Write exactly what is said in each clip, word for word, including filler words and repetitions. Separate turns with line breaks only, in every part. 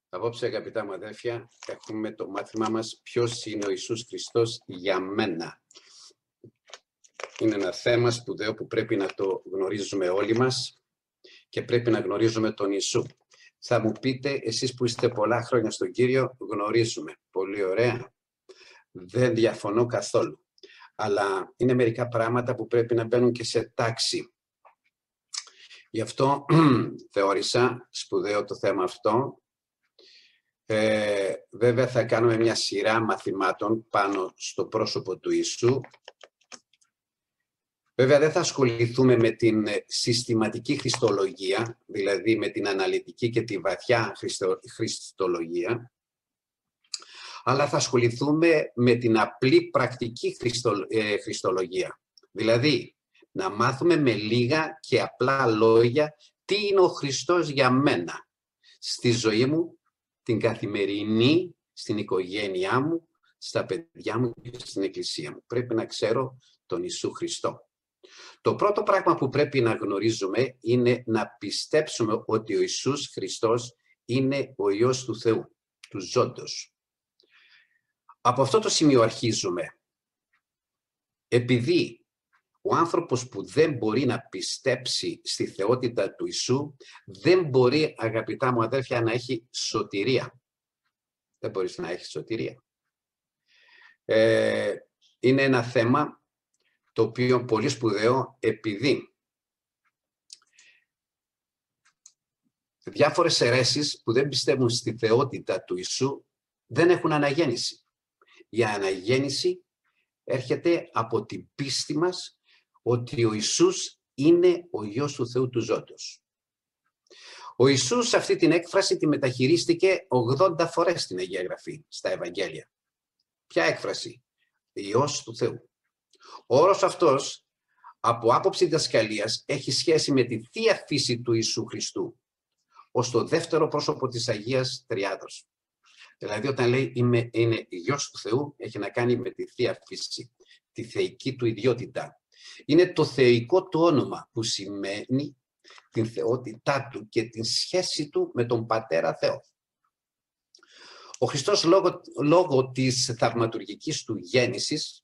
Απόψε, αγαπητά μου αδέρφια, έχουμε το μάθημά μας ποιος είναι ο Ιησούς Χριστός για μένα. Είναι ένα θέμα σπουδαίο που πρέπει να το γνωρίζουμε όλοι μας και πρέπει να γνωρίζουμε τον Ιησού. Θα μου πείτε, εσείς που είστε πολλά χρόνια στον Κύριο, γνωρίζουμε. Πολύ ωραία. Δεν διαφωνώ καθόλου. Αλλά είναι μερικά πράγματα που πρέπει να μπαίνουν και σε τάξη. Γι' αυτό θεώρησα σπουδαίο το θέμα αυτό. Ε, βέβαια θα κάνουμε μια σειρά μαθημάτων πάνω στο πρόσωπο του Ιησού. Βέβαια δεν θα ασχοληθούμε με την συστηματική χριστολογία, δηλαδή με την αναλυτική και τη βαθιά χριστο, χριστολογία, αλλά θα ασχοληθούμε με την απλή πρακτική χριστο, ε, χριστολογία. Δηλαδή να μάθουμε με λίγα και απλά λόγια τι είναι ο Χριστός για μένα στη ζωή μου, την καθημερινή, στην οικογένειά μου, στα παιδιά μου και στην εκκλησία μου. Πρέπει να ξέρω τον Ιησού Χριστό. Το πρώτο πράγμα που πρέπει να γνωρίζουμε είναι να πιστέψουμε ότι ο Ιησούς Χριστός είναι ο Υιός του Θεού, του ζώντος. Από αυτό το σημείο αρχίζουμε. Επειδή ο άνθρωπος που δεν μπορεί να πιστέψει στη θεότητα του Ιησού, δεν μπορεί, αγαπητά μου αδέρφια, να έχει σωτηρία. Δεν μπορείς να έχεις σωτηρία. Ε, είναι ένα θέμα το οποίο πολύ σπουδαίο, επειδή διάφορες αιρέσεις που δεν πιστεύουν στη θεότητα του Ιησού δεν έχουν αναγέννηση. Η αναγέννηση έρχεται από την πίστη μας ότι ο Ιησούς είναι ο Υιός του Θεού του ζώντος. Ο Ιησούς αυτή την έκφραση τη μεταχειρίστηκε ογδόντα φορές στην Αγία Γραφή, στα Ευαγγέλια. Ποια έκφραση? Υιός του Θεού. Ο όρος αυτός, από άποψη διδασκαλίας, έχει σχέση με τη Θεία Φύση του Ιησού Χριστού, ως το δεύτερο πρόσωπο της Αγίας Τριάδος. Δηλαδή όταν λέει είμαι, είναι Υιός του Θεού, έχει να κάνει με τη Θεία Φύση, τη θεϊκή του ιδιότητα. Είναι το θεϊκό του όνομα που σημαίνει την θεότητά του και την σχέση του με τον Πατέρα Θεό. Ο Χριστός λόγω, λόγω της θαυματουργικής του γέννησης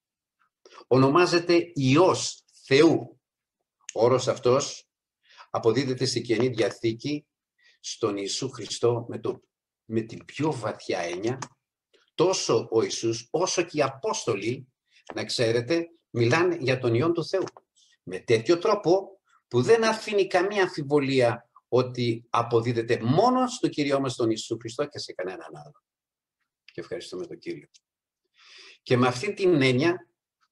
ονομάζεται Υιός Θεού. Ο όρος αυτός αποδίδεται στη Καινή Διαθήκη στον Ιησού Χριστό με, το, με την πιο βαθιά έννοια. Τόσο ο Ιησούς όσο και οι Απόστολοι, να ξέρετε, μιλάνε για τον Υιόν του Θεού. Με τέτοιο τρόπο που δεν αφήνει καμία αμφιβολία ότι αποδίδεται μόνο στο Κύριό μας τον Ιησού Χριστό και σε κανέναν άλλο. Και ευχαριστούμε τον Κύριο. Και με αυτή την έννοια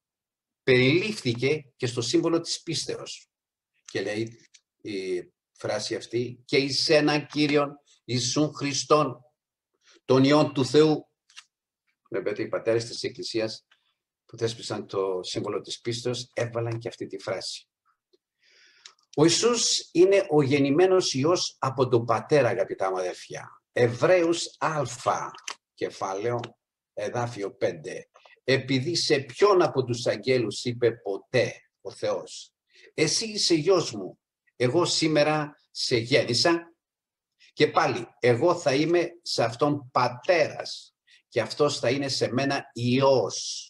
περιλήφθηκε και στο σύμβολο της πίστεως. Και λέει η φράση αυτή, και εις έναν Κύριον Ιησούν Χριστόν, τον Υιόν του Θεού. Βλέπετε, οι πατέρες της Εκκλησίας που θέσπισαν το σύμβολο της πίστεως έβαλαν και αυτή τη φράση. Ο Ιησούς είναι ο γεννημένος Υιός από τον Πατέρα, αγαπητά μου αδερφιά. Εβραίους Α, κεφάλαιο, εδάφιο πέντε. Επειδή σε ποιον από τους αγγέλους είπε ποτέ ο Θεός, εσύ είσαι γιος μου, εγώ σήμερα σε γέννησα, και πάλι εγώ θα είμαι σε αυτόν πατέρας και αυτός θα είναι σε μένα Υιός.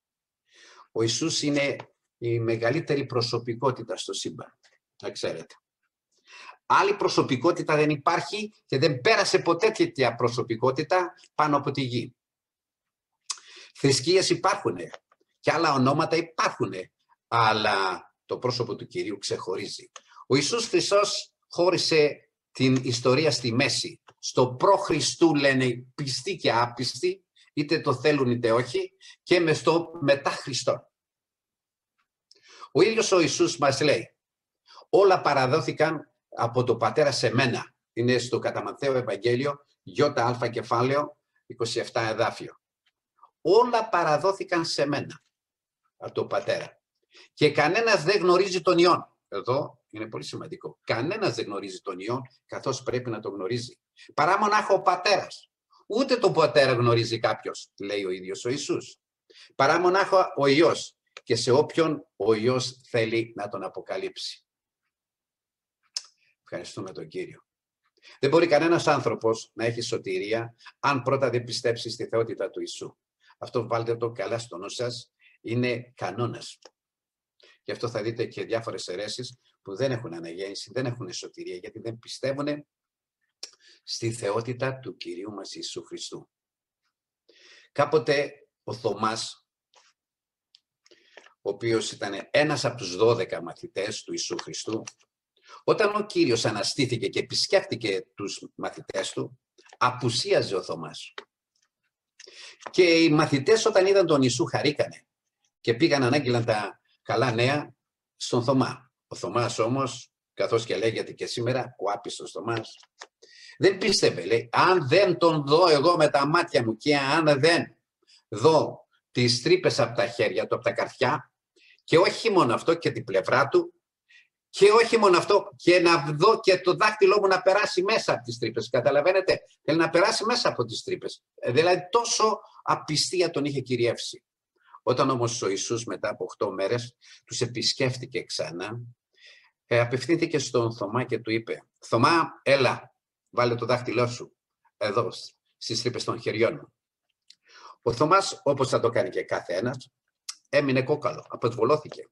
Ο Ιησούς είναι η μεγαλύτερη προσωπικότητα στο σύμπαν, να ξέρετε. Άλλη προσωπικότητα δεν υπάρχει και δεν πέρασε ποτέ τέτοια προσωπικότητα πάνω από τη γη. Θρησκείες υπάρχουν και άλλα ονόματα υπάρχουν, αλλά το πρόσωπο του Κυρίου ξεχωρίζει. Ο Ιησούς Χριστός χώρισε την ιστορία στη μέση. Στο προ-Χριστού λένε πιστοί και άπιστοι, είτε το θέλουν είτε όχι, και με στο μετά Χριστό. Ο ίδιος ο Ιησούς μας λέει, όλα παραδόθηκαν από τον Πατέρα σε μένα. Είναι στο κατά Ματθαίο Ευαγγέλιο, Ι κεφάλαιο, είκοσι επτά εδάφιο. Όλα παραδόθηκαν σε μένα από τον Πατέρα. Και κανένας δεν γνωρίζει τον Υιόν. Εδώ είναι πολύ σημαντικό. Κανένας δεν γνωρίζει τον Υιόν, καθώς πρέπει να τον γνωρίζει. Παρά μονάχα ο Πατέρας. Ούτε τον Πατέρα γνωρίζει κάποιος, λέει ο ίδιος ο Ιησούς. Παρά μονάχα ο Υιός, και σε όποιον ο Υιός θέλει να τον αποκαλύψει. Ευχαριστούμε τον Κύριο. Δεν μπορεί κανένας άνθρωπος να έχει σωτηρία αν πρώτα δεν πιστέψει στη θεότητα του Ιησού. Αυτό βάλτε το καλά στο νου σας, είναι κανόνας. Γι' αυτό θα δείτε και διάφορες αιρέσεις που δεν έχουν αναγέννηση, δεν έχουν σωτηρία, γιατί δεν πιστεύουν στη θεότητα του Κυρίου μας Ιησού Χριστού. Κάποτε ο Θωμάς, ο οποίος ήταν ένας από τους δώδεκα μαθητές του Ιησού Χριστού, όταν ο Κύριος αναστήθηκε και επισκέφτηκε τους μαθητές του, απουσίαζε ο Θωμάς. Και οι μαθητές όταν είδαν τον Ιησού χαρήκανε και πήγαν ανάγγειλαν τα καλά νέα στον Θωμά. Ο Θωμάς όμως, καθώς και λέγεται και σήμερα, ο άπιστος Θωμάς, δεν πίστευε, λέει, αν δεν τον δω εγώ με τα μάτια μου και αν δεν δω τις τρύπες από τα χέρια του, από τα καρφιά, και όχι μόνο αυτό και την πλευρά του, και όχι μόνο αυτό, και να δω και το δάχτυλό μου να περάσει μέσα από τις τρύπες. Καταλαβαίνετε, θέλει να περάσει μέσα από τις τρύπες. Δηλαδή τόσο απιστία τον είχε κυριεύσει. Όταν όμως ο Ιησούς μετά από οκτώ μέρες τους επισκέφτηκε ξανά, ε, απευθύνθηκε στον Θωμά και του είπε, Θωμά, έλα, βάλε το δάχτυλό σου εδώ στις τρύπες των χεριών μου. Ο Θωμάς, όπως θα το κάνει και κάθε ένας, έμεινε κόκαλο, αποσβολώθηκε.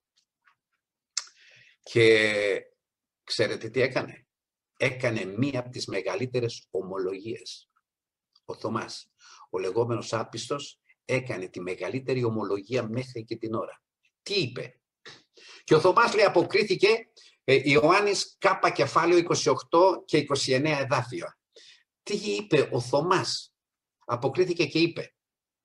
Και ξέρετε τι έκανε? Έκανε μία από τις μεγαλύτερες ομολογίες. Ο Θωμάς, ο λεγόμενος άπιστος, έκανε τη μεγαλύτερη ομολογία μέχρι και την ώρα. Τι είπε? Και ο Θωμάς, λέει, αποκρίθηκε, ε, Ιωάννης Κ κεφάλαιο είκοσι οκτώ και είκοσι εννέα εδάφια. Τι είπε ο Θωμάς? Αποκρίθηκε και είπε,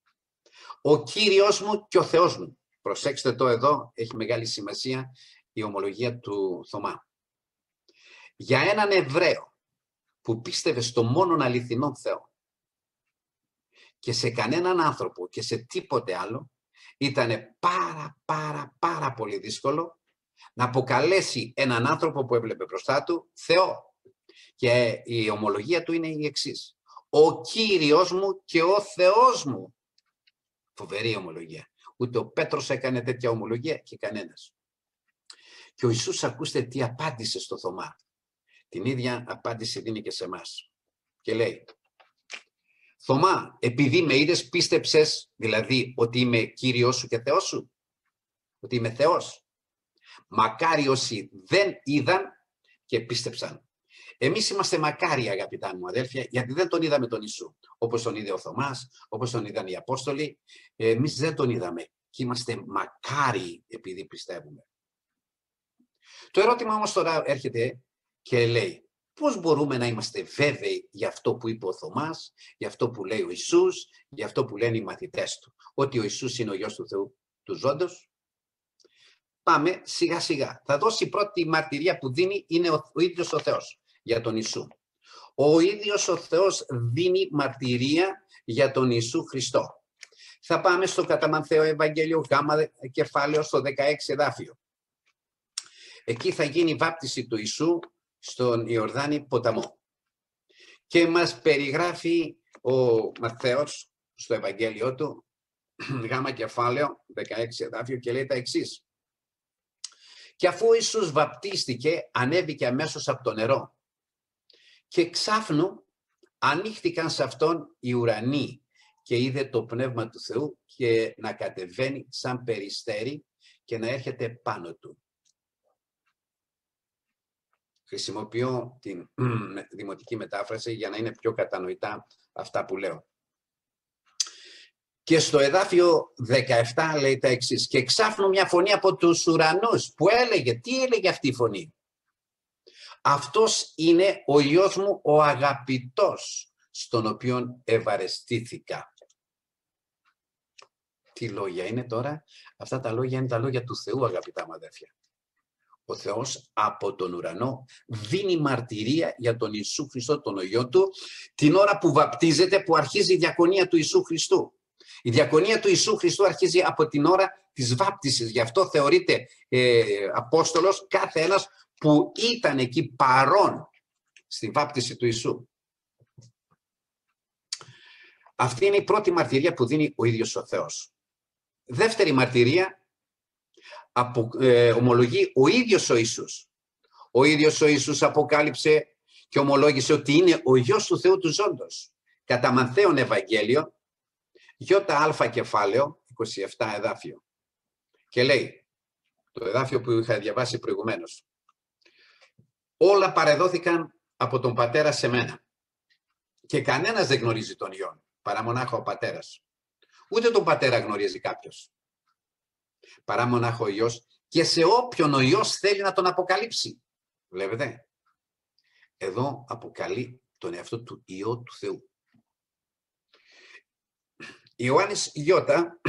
ο Κύριος μου και ο Θεός μου. Προσέξτε το εδώ, έχει μεγάλη σημασία η ομολογία του Θωμά. Για έναν Εβραίο που πίστευε στο μόνον αληθινό Θεό και σε κανέναν άνθρωπο και σε τίποτε άλλο, ήταν πάρα πάρα πάρα πολύ δύσκολο να αποκαλέσει έναν άνθρωπο που έβλεπε μπροστά του Θεό. Και η ομολογία του είναι η εξής. Ο Κύριος μου και ο Θεός μου. Φοβερή ομολογία. Ούτε ο Πέτρος έκανε τέτοια ομολογία και κανένας. Και ο Ιησούς, ακούστε τι απάντησε στο Θωμά. Την ίδια απάντηση δίνει και σε εμάς. Και λέει, Θωμά, επειδή με είδες πίστεψες, δηλαδή ότι είμαι Κύριος σου και Θεός σου, ότι είμαι Θεός. Μακάρι όσοι δεν είδαν και πίστεψαν. Εμείς είμαστε μακάρι, αγαπητά μου αδέλφια, γιατί δεν τον είδαμε τον Ιησού. Όπως τον είδε ο Θωμάς, όπως τον είδαν οι Απόστολοι, εμείς δεν τον είδαμε. Και είμαστε μακάρι επειδή πιστεύουμε. Το ερώτημα όμως τώρα έρχεται και λέει, πώς μπορούμε να είμαστε βέβαιοι για αυτό που είπε ο Θωμάς, για αυτό που λέει ο Ιησούς, για αυτό που λένε οι μαθητές του, ότι ο Ιησούς είναι ο Υιός του Θεού του ζώντος? Πάμε σιγά σιγά. Θα δώσει η πρώτη μαρτυρία που δίνει, είναι ο, ο ίδιος ο Θεός για τον Ιησού. Ο ίδιος ο Θεός δίνει μαρτυρία για τον Ιησού Χριστό. Θα πάμε στο κατά Μαθαίο Ευαγγέλιο γάμα κεφάλαιο στο δεκαέξι εδάφιο. Εκεί θα γίνει η βάπτιση του Ιησού στον Ιορδάνη ποταμό. Και μας περιγράφει ο Μαθαίος στο Ευαγγέλιο του, γάμα κεφάλαιο, δεκαέξι εδάφιο, και λέει τα εξής. Και αφού ο Ιησούς βαπτίστηκε, ανέβηκε αμέσως από το νερό. Και ξάφνου ανοίχτηκαν σε αυτόν οι ουρανοί και είδε το Πνεύμα του Θεού και να κατεβαίνει σαν περιστέρι και να έρχεται πάνω του. Χρησιμοποιώ την δημοτική μετάφραση για να είναι πιο κατανοητά αυτά που λέω. Και στο εδάφιο δεκαεπτά λέει τα εξής. Και ξάφνου μια φωνή από τους ουρανούς που έλεγε, τι έλεγε αυτή η φωνή? Αυτός είναι ο Υιός μου ο αγαπητός, στον οποίον ευαρεστήθηκα. Τι λόγια είναι τώρα? Αυτά τα λόγια είναι τα λόγια του Θεού, αγαπητά μου αδέρφια. Ο Θεός από τον ουρανό δίνει μαρτυρία για τον Ιησού Χριστό, τον Υιό του, την ώρα που βαπτίζεται, που αρχίζει η διακονία του Ιησού Χριστού. Η διακονία του Ιησού Χριστού αρχίζει από την ώρα της βάπτισης. Γι' αυτό θεωρείται ε, Απόστολος κάθε ένας που ήταν εκεί παρόν στη βάπτιση του Ιησού. Αυτή είναι η πρώτη μαρτυρία που δίνει ο ίδιος ο Θεός. Δεύτερη μαρτυρία απο, ε, ομολογεί ο ίδιος ο Ιησούς. Ο ίδιος ο Ιησούς αποκάλυψε και ομολόγησε ότι είναι ο Υιός του Θεού του Ζώντος. Κατά Ματθαίον Ευαγγέλιο, ΙΑ κεφάλαιο, είκοσι επτά εδάφιο. Και λέει, το εδάφιο που είχα διαβάσει προηγουμένως, όλα παρεδόθηκαν από τον Πατέρα σε μένα. Και κανένας δεν γνωρίζει τον Υιόν, παρά μονάχα ο Πατέρας. Ούτε τον Πατέρα γνωρίζει κάποιος, παρά μονάχα ο Υιός, και σε όποιον ο Υιός θέλει να τον αποκαλύψει. Βλέπετε, εδώ αποκαλεί τον εαυτό του Υιό του Θεού. Ιωάννης Ιώτα,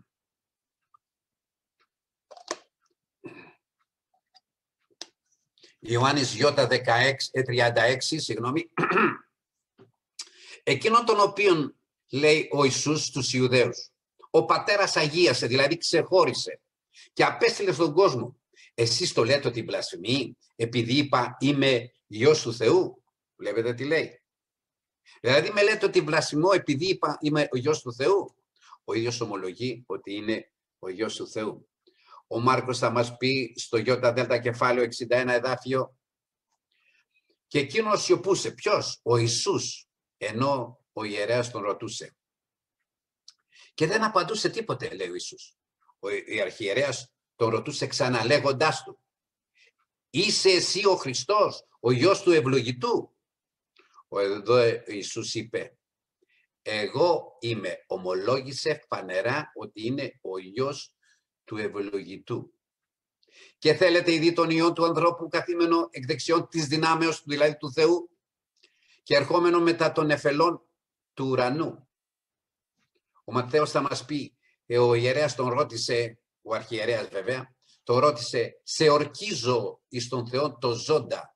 Ιωάννης Ιώτα τριάντα έξι, συγγνώμη, εκείνον τον οποίον λέει ο Ιησούς στους Ιουδαίους, ο Πατέρας αγίασε, δηλαδή ξεχώρισε και απέστειλε στον κόσμο. Εσείς το λέτε ότι βλασφημεί, επειδή είπα είμαι Υιός του Θεού. Βλέπετε τι λέει. Δηλαδή με λέτε ότι βλασφημώ επειδή είπα είμαι ο Υιός του Θεού. Ο ίδιος ομολογεί ότι είναι ο Υιός του Θεού. Ο Μάρκος θα μας πει στο ΙΔ κεφάλαιο εξήντα ένα εδάφιο, και εκείνος σιωπούσε. Ποιος? Ο Ιησούς, ενώ ο ιερέας τον ρωτούσε. Και δεν απαντούσε τίποτε, λέει ο Ιησούς. Ο αρχιερέας τον ρωτούσε ξανά, λέγοντάς του, είσαι εσύ ο Χριστός, ο Υιός του ευλογητού? Ο εδώ Ιησούς είπε, εγώ είμαι, ομολόγησε φανερά ότι είναι ο Υιός του ευλογητού. Και θέλετε ήδη τον Υιό του ανθρώπου καθήμενο εκ δεξιών της δυνάμεως, δηλαδή του Θεού, και ερχόμενο μετά των νεφελών του ουρανού. Ο Ματθαίος θα μας πει, ο ιερέας τον ρώτησε, ο αρχιερέας βέβαια, τον ρώτησε, σε ορκίζω εις τον Θεό το ζώντα,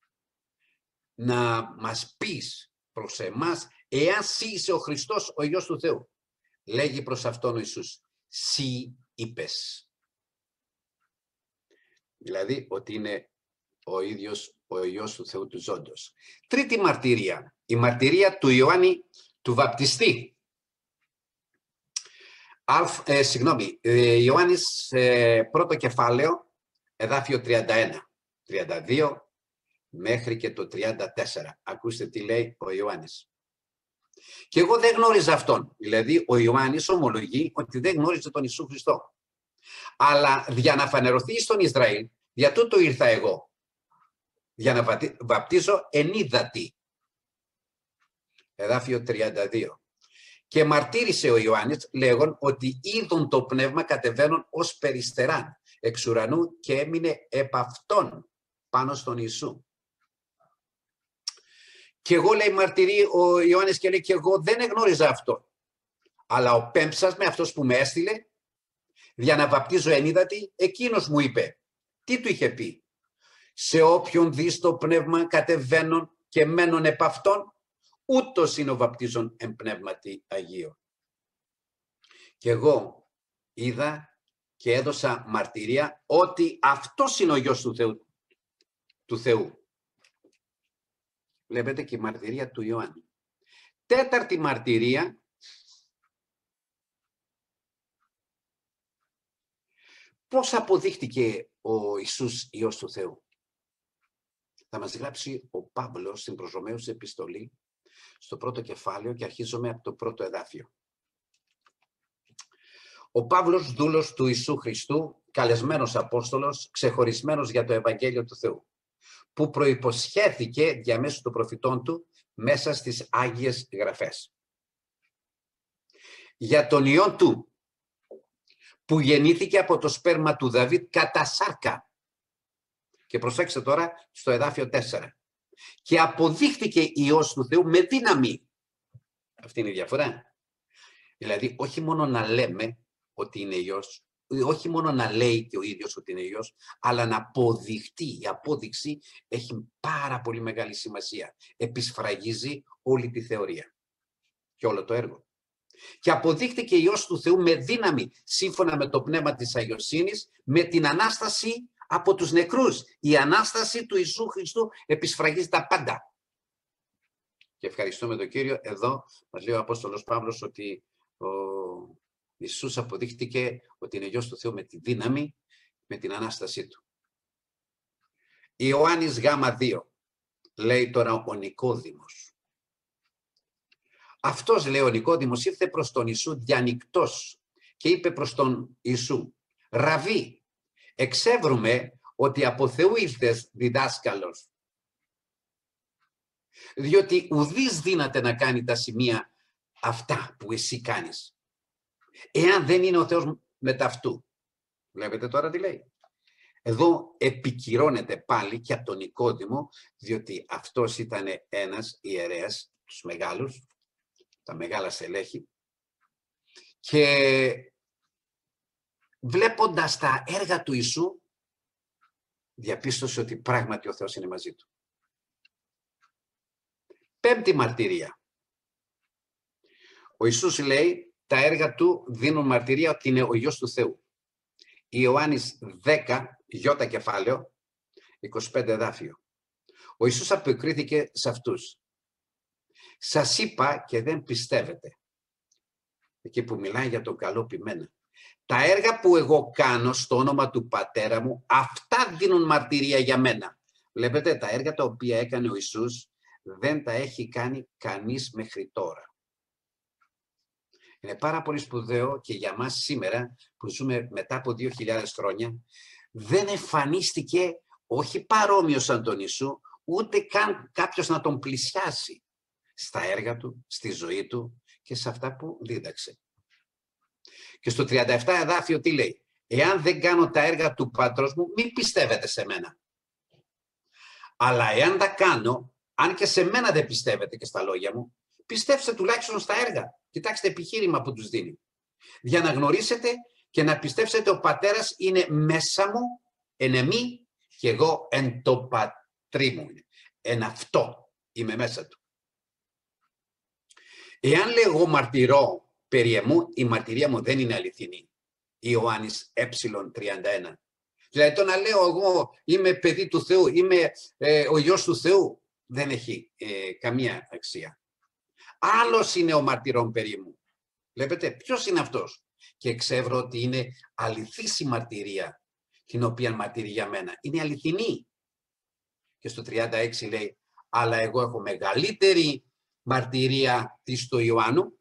να μας πεις προς εμάς, εάν σύ είσαι ο Χριστός, ο Υιός του Θεού. Λέγει προς αυτόν ο Ιησούς, σύ είπες. Δηλαδή ότι είναι ο ίδιος ο Υιός του Θεού του Ζώντος. Τρίτη μαρτυρία, η μαρτυρία του Ιωάννη του Βαπτιστή. Αλφ, ε, συγγνώμη, ε, Ιωάννης ε, πρώτο κεφάλαιο, εδάφιο τριάντα ένα, τριάντα δύο μέχρι και το τριάντα τέσσερα. Ακούστε τι λέει ο Ιωάννης. Και εγώ δεν γνώριζα αυτόν. Δηλαδή ο Ιωάννης ομολογεί ότι δεν γνώριζε τον Ιησού Χριστό. Αλλά για να φανερωθεί στον Ισραήλ, για τούτο ήρθα εγώ. Για να βαπτίζω εν ύδατι. Εδάφιο τριάντα δύο. Και μαρτύρησε ο Ιωάννης λέγον ότι είδον το πνεύμα κατεβαίνουν ως περιστεράν εξ ουρανού και έμεινε επ' αυτόν πάνω στον Ιησού. Και εγώ, λέει, μαρτυρεί ο Ιωάννης και λέει, και εγώ δεν εγνώριζα αυτό. Αλλά ο πέμψας με, αυτός που με έστειλε, για να βαπτίζω εν ύδατι, εκείνος μου είπε. Τι του είχε πει? Σε όποιον δεις το πνεύμα κατεβαίνουν και μένουν επ' αυτόν, ούτως είναι ο βαπτίζων εν πνεύματι Αγίο. Και εγώ είδα και έδωσα μαρτυρία ότι αυτός είναι ο Υιός του Θεού. Του Θεού. Βλέπετε και η μαρτυρία του Ιωάννη. Τέταρτη μαρτυρία, πώς αποδείχτηκε ο Ιησούς Υιός του Θεού? Θα μας γράψει ο Παύλος στην προς Ρωμαίους επιστολή, στο πρώτο κεφάλαιο, και αρχίζουμε από το πρώτο εδάφιο. Ο Παύλος, δούλος του Ιησού Χριστού, καλεσμένος Απόστολος, ξεχωρισμένος για το Ευαγγέλιο του Θεού, που προϋποσχέθηκε διαμέσου των προφητών του μέσα στις Άγιες Γραφές. Για τον Υιόν του, που γεννήθηκε από το σπέρμα του Δαβίδ κατά σάρκα. Και προσέξτε τώρα στο εδάφιο τέσσερα. Και αποδείχθηκε Υιός του Θεού με δύναμη. Αυτή είναι η διαφορά. Δηλαδή όχι μόνο να λέμε ότι είναι Υιός, όχι μόνο να λέει και ο ίδιος ότι είναι Υιός, αλλά να αποδειχτεί. Η απόδειξη έχει πάρα πολύ μεγάλη σημασία. Επισφραγίζει όλη τη θεωρία και όλο το έργο. Και αποδείχτηκε Υιός του Θεού με δύναμη, σύμφωνα με το πνεύμα της αγιοσύνης, με την Ανάσταση από τους νεκρούς. Η Ανάσταση του Ιησού Χριστού επισφραγίζει τα πάντα. Και ευχαριστούμε τον Κύριο. Εδώ μας λέει ο Απόστολος Παύλος ότι ο Ιησούς αποδείχτηκε ότι είναι Υιός του Θεού με τη δύναμη, με την Ανάστασή του. Ιωάννης Γ δύο. λέει τώρα ο Νικόδημος. Αυτός, λέει ο Νικόδημος, ήρθε προς τον Ιησού διανυκτός και είπε προς τον Ιησού, Ραβί, εξεύρουμε ότι από Θεού ήρθες διδάσκαλος, διότι ουδής δύναται να κάνει τα σημεία αυτά που εσύ κάνεις, εάν δεν είναι ο Θεός μεταυτού. Βλέπετε τώρα τι λέει. Εδώ επικυρώνεται πάλι και από τον Νικόδημο, διότι αυτός ήταν ένας ιερέας, τους μεγάλους, τα μεγάλα στελέχη, και βλέποντας τα έργα του Ιησού, διαπίστωσε ότι πράγματι ο Θεός είναι μαζί του. Πέμπτη μαρτυρία. Ο Ιησούς λέει, τα έργα του δίνουν μαρτυρία ότι είναι ο Υιός του Θεού. Ιωάννης δέκα, γιώτα κεφάλαιο, είκοσι πέντε εδάφιο. Ο Ιησούς αποκρίθηκε σε αυτούς. Σας είπα και δεν πιστεύετε. Εκεί που μιλάει για το καλό ποιμένα. Τα έργα που εγώ κάνω στο όνομα του Πατέρα μου, αυτά δίνουν μαρτυρία για μένα. Βλέπετε, τα έργα τα οποία έκανε ο Ιησούς δεν τα έχει κάνει κανείς μέχρι τώρα. Είναι πάρα πολύ σπουδαίο και για μας σήμερα που ζούμε μετά από δύο χιλιάδες χρόνια, δεν εμφανίστηκε όχι παρόμοιο σαν τον Ιησού, ούτε καν κάποιος να τον πλησιάσει στα έργα του, στη ζωή του και σε αυτά που δίδαξε. Και στο τριάντα επτά εδάφιο τι λέει, εάν δεν κάνω τα έργα του Πατρός μου, μην πιστεύετε σε μένα. Αλλά εάν τα κάνω, αν και σε μένα δεν πιστεύετε και στα λόγια μου, πιστέψτε τουλάχιστον στα έργα. Κοιτάξτε επιχείρημα που τους δίνει. Για να γνωρίσετε και να πιστέψετε ο Πατέρας είναι μέσα μου, εν εμή, και εγώ εν το Πατρί μου. Εν αυτό είμαι μέσα του. Εάν λέω εγώ μαρτυρώ περί εμού, η μαρτυρία μου δεν είναι αληθινή. Ιωάννης ε τριάντα ένα. Δηλαδή το να λέω εγώ είμαι παιδί του Θεού, είμαι ε, ο Υιός του Θεού, δεν έχει ε, καμία αξία. Άλλος είναι ο μαρτυρών περί μου. Βλέπετε ποιος είναι αυτός. Και εξεύρω ότι είναι αληθής η μαρτυρία, την οποία μαρτυρεί για μένα. Είναι αληθινή. Και στο τριάντα έξι λέει, αλλά εγώ έχω μεγαλύτερη μαρτυρία της του Ιωάννου.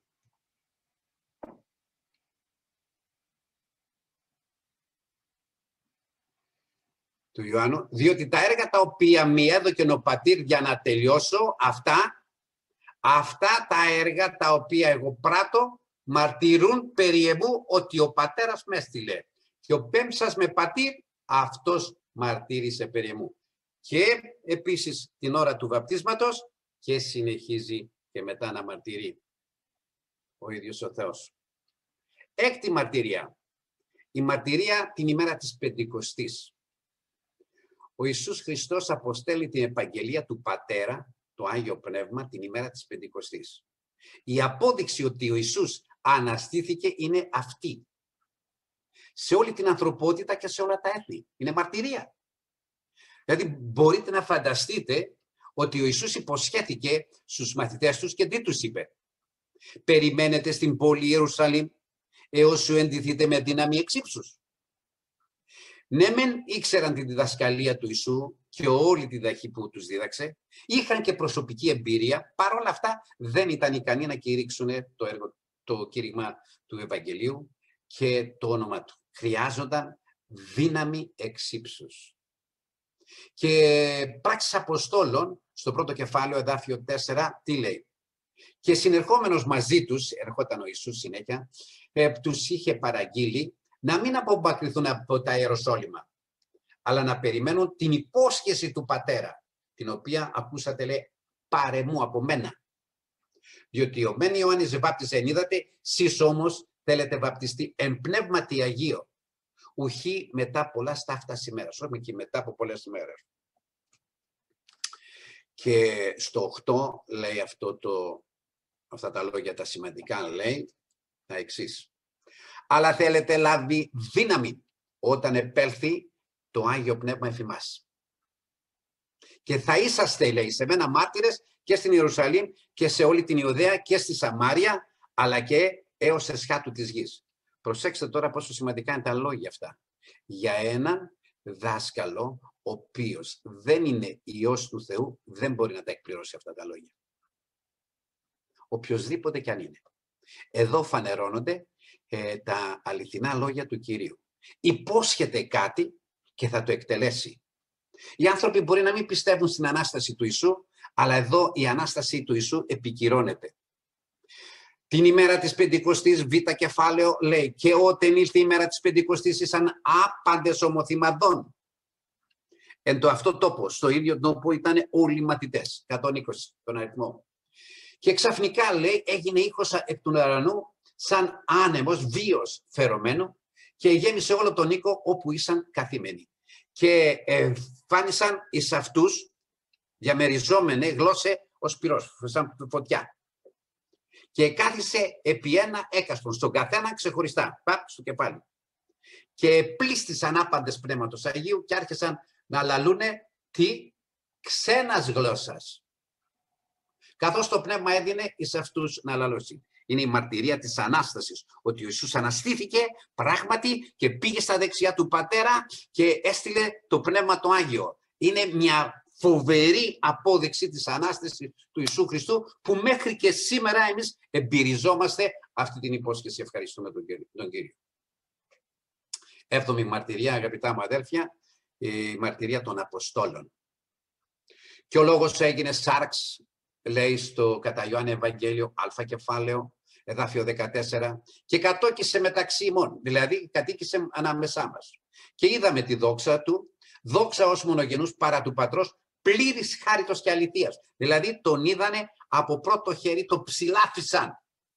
Του Ιωάννου, διότι τα έργα τα οποία μη έδωκεν ο Πατήρ για να τελειώσω, αυτά, αυτά τα έργα τα οποία εγώ πράττω, μαρτυρούν περί εμού ότι ο Πατέρας με έστειλε. Και ο πέμψας με Πατήρ, αυτός μαρτύρησε περί εμού. Και επίσης την ώρα του βαπτίσματος και συνεχίζει και μετά να μαρτυρεί ο ίδιος ο Θεός. Έκτη μαρτυρία. Η μαρτυρία την ημέρα της Πεντηκοστής. Ο Ιησούς Χριστός αποστέλει την επαγγελία του Πατέρα, το Άγιο Πνεύμα, την ημέρα της Πεντηκοστής. Η απόδειξη ότι ο Ιησούς αναστήθηκε είναι αυτή. Σε όλη την ανθρωπότητα και σε όλα τα έθνη. Είναι μαρτυρία. Δηλαδή μπορείτε να φανταστείτε ότι ο Ιησούς υποσχέθηκε στους μαθητές τους και τι τους είπε. Περιμένετε στην πόλη Ιερουσαλήμ έως σου εντυθείτε με δύναμη εξ ύψους. Ναι, μεν ήξεραν τη διδασκαλία του Ιησού και όλη τη διδαχή που τους δίδαξε, είχαν και προσωπική εμπειρία, παρόλα αυτά δεν ήταν ικανοί να κηρύξουν το, έργο, το κήρυγμα του Ευαγγελίου και το όνομα του. Χρειάζονταν δύναμη εξ ύψους. Και πράξεις Αποστόλων, στο πρώτο κεφάλαιο, εδάφιο τέσσερα, τι λέει. Και συνερχόμενος μαζί τους, ερχόταν ο Ιησούς συνέχεια, ε, τους είχε παραγγείλει να μην απομακρυνθούν από τα Ιεροσόλυμα, αλλά να περιμένουν την υπόσχεση του Πατέρα, την οποία ακούσατε, λέει, πάρε μου από μένα. Διότι ο μεν Ιωάννης βάπτιζε εν είδατε, σεις όμως θέλετε βαπτιστεί εν πνεύματι Αγίο, ουχή μετά πολλά στάφτα ημέρας, όχι και μετά από πολλές ημέρες. Και στο οκτώ λέει αυτό το, αυτά τα λόγια τα σημαντικά, λέει τα εξής. Αλλά θέλετε λάβει δύναμη όταν επέλθει το Άγιο Πνεύμα εφ' ημάς. Και θα είσαστε, λέει, σε μένα μάρτυρες και στην Ιερουσαλήμ και σε όλη την Ιουδαία και στη Σαμάρια, αλλά και έως εσχάτου της γης. Προσέξτε τώρα πόσο σημαντικά είναι τα λόγια αυτά. Για έναν δάσκαλο, ο οποίος δεν είναι Υιός του Θεού, δεν μπορεί να τα εκπληρώσει αυτά τα λόγια. Οποιοσδήποτε κι αν είναι. Εδώ φανερώνονται ε, τα αληθινά λόγια του Κυρίου. Υπόσχεται κάτι και θα το εκτελέσει. Οι άνθρωποι μπορεί να μην πιστεύουν στην Ανάσταση του Ιησού, αλλά εδώ η Ανάσταση του Ιησού επικυρώνεται. Την ημέρα της Πεντηκοστής, β' κεφάλαιο, λέει «Και όταν ήλθε η ημέρα της Πεντηκοστής, ήσαν άπαντες ομοθυμαδών». Εν το αυτό τόπο, στο ίδιο τόπο ήταν όλοι μαθητές, εκατόν είκοσι τον αριθμό. Και ξαφνικά, λέει, έγινε ήχος εκ του ουρανού, σαν άνεμος, βίος φερωμένο, και γέμισε όλο τον οίκο όπου ήσαν καθημένοι. Και ε, φάνησαν εις αυτούς διαμεριζόμενοι γλώσσε ως πυρός, σαν φωτιά. Και κάθισε επί ένα έκαστον, στον καθένα ξεχωριστά, παπ, στο κεφάλι. Και πλήστησαν άπαντες πνεύματος Αγίου και άρχισαν να λαλούνε τι ξένας γλώσσας. Καθώς το πνεύμα έδινε εις αυτούς να λαλώσει. Είναι η μαρτυρία της Ανάστασης, ότι ο Ιησούς αναστήθηκε πράγματι και πήγε στα δεξιά του Πατέρα και έστειλε το Πνεύμα το Άγιο. Είναι μια φοβερή απόδειξη της Ανάστασης του Ιησού Χριστού, που μέχρι και σήμερα εμείς εμπειριζόμαστε αυτή την υπόσχεση. Ευχαριστούμε τον Κύριο. Έβδομη μαρτυρία, αγαπητά μου αδέλφια, η μαρτυρία των Αποστόλων. Και ο λόγος έγινε σάρξ, λέει στο κατά Ιωάννη Ευαγγέλιο, α κεφάλαιο, εδάφιο δεκατέσσερα, και κατόκισε μεταξύ ημών, δηλαδή κατοίκησε ανάμεσά μας. Και είδαμε τη δόξα του, δόξα ως μονογενούς παρά του Πατρός, πλήρης χάριτος και αληθείας. Δηλαδή τον είδανε από πρώτο χέρι, το ψηλάφισαν.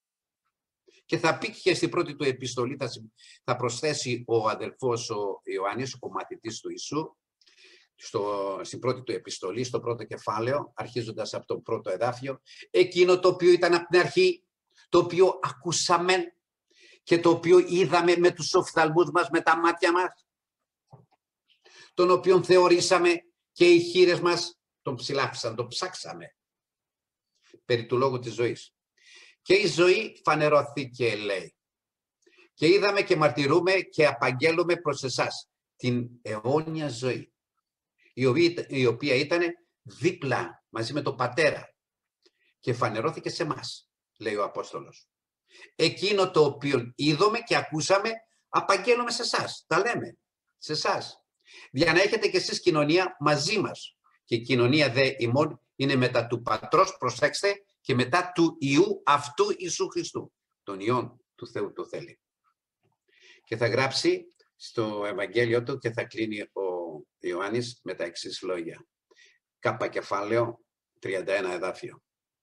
Και θα πει και στην πρώτη του επιστολή, θα, θα προσθέσει ο αδελφός ο Ιωάννης, ο μαθητής του Ιησού, στο, στην πρώτη του επιστολή, στο πρώτο κεφάλαιο, αρχίζοντας από το πρώτο εδάφιο, εκείνο το οποίο ήταν από την αρχή, το οποίο ακούσαμε και το οποίο είδαμε με τους οφθαλμούς μας, με τα μάτια μας, τον οποίον θεωρήσαμε και οι χείλες μας τον ψηλάφισαν, τον ψάξαμε, περί του λόγου της ζωής. Και η ζωή φανερώθηκε, λέει. Και είδαμε και μαρτυρούμε και απαγγέλουμε προς εσάς την αιώνια ζωή, η οποία ήταν δίπλα μαζί με τον Πατέρα και φανερώθηκε σε εμάς, λέει ο Απόστολος. Εκείνο το οποίο είδαμε και ακούσαμε, απαγγέλουμε σε εσάς, τα λέμε σε εσάς, για να έχετε και εσείς κοινωνία μαζί μας. Και η κοινωνία δε ημών είναι μετά του Πατρός, προσέξτε, και μετά του Υιού αυτού Ιησού Χριστού, τον Υιόν του Θεού το θέλει. Και θα γράψει στο Ευαγγέλιο του και θα κλείνει ο Ιωάννης με τα εξής λόγια. Κάπα κεφάλαιο, τριάντα ένα εδάφιο.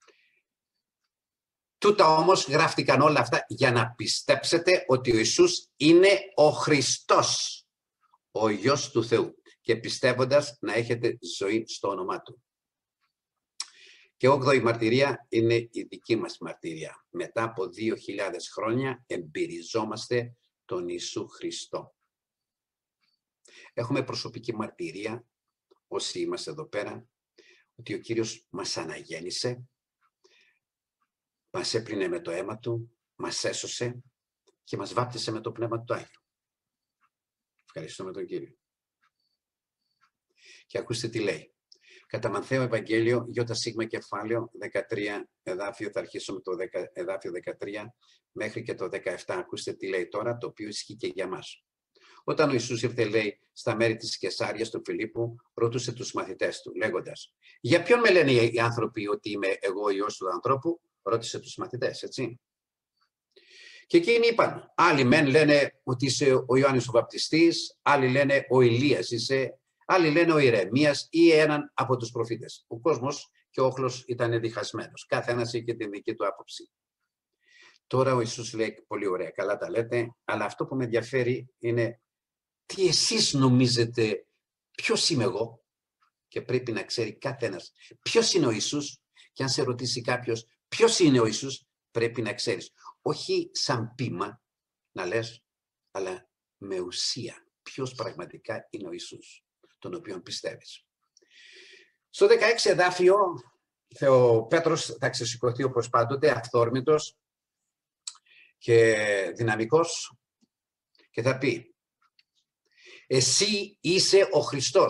Τούτα όμως γράφτηκαν όλα αυτά για να πιστέψετε ότι ο Ιησούς είναι ο Χριστός, ο Υιός του Θεού, και πιστεύοντας να έχετε ζωή στο όνομά Του. Και όγδοη μαρτυρία είναι η δική μας μαρτυρία. Μετά από δύο χιλιάδες χρόνια εμπειριζόμαστε τον Ιησού Χριστό. Έχουμε προσωπική μαρτυρία, όσοι είμαστε εδώ πέρα, ότι ο Κύριος μας αναγέννησε, μας έπλυνε με το αίμα Του, μας έσωσε και μας βάπτισε με το Πνεύμα του Άγιου. Ευχαριστούμε τον Κύριο. Και ακούστε τι λέει. Κατά Μαθαίο Ευαγγέλιο, Ιώτα Σίγμα κεφάλαιο δεκατρία εδάφιο, θα αρχίσω με το δεκα, εδάφιο δεκατρία μέχρι και το δεκαεπτά. Ακούστε τι λέει τώρα, το οποίο ισχύει και για μας. Όταν ο Ιησούς ήρθε, λέει, στα μέρη της Κεσάριας του Φιλίππου, ρωτούσε τους μαθητές του, λέγοντας, για ποιον με λένε οι άνθρωποι ότι είμαι εγώ ο Υιός του ανθρώπου? Ρώτησε τους μαθητές, έτσι. Και εκείνοι είπαν, άλλοι μεν λένε ότι είσαι ο Ιωάννης ο Βαπτιστής, άλλοι λένε ο Ηλίας είσαι, άλλοι λένε ο Ιρεμίας ή έναν από τους προφήτες. Ο κόσμος και ο όχλος ήταν διχασμένος. Κάθε ένας είχε την δική του άποψη. Τώρα ο Ιησούς λέει, πολύ ωραία, καλά τα λέτε, αλλά αυτό που με ενδιαφέρει είναι τι εσείς νομίζετε, ποιος είμαι εγώ? Και πρέπει να ξέρει κάθε ένας ποιος είναι ο Ιησούς, και αν σε ρωτήσει κάποιος ποιος είναι ο Ιησούς, πρέπει να ξέρεις. Όχι σαν πείμα να λες, αλλά με ουσία ποιος πραγματικά είναι ο Ιησούς, τον οποίον πιστεύεις. Στο δεκαέξι εδάφιο, ο Πέτρος θα ξεσηκωθεί όπως πάντοτε, αυθόρμητος και δυναμικός, και θα πει, εσύ είσαι ο Χριστός,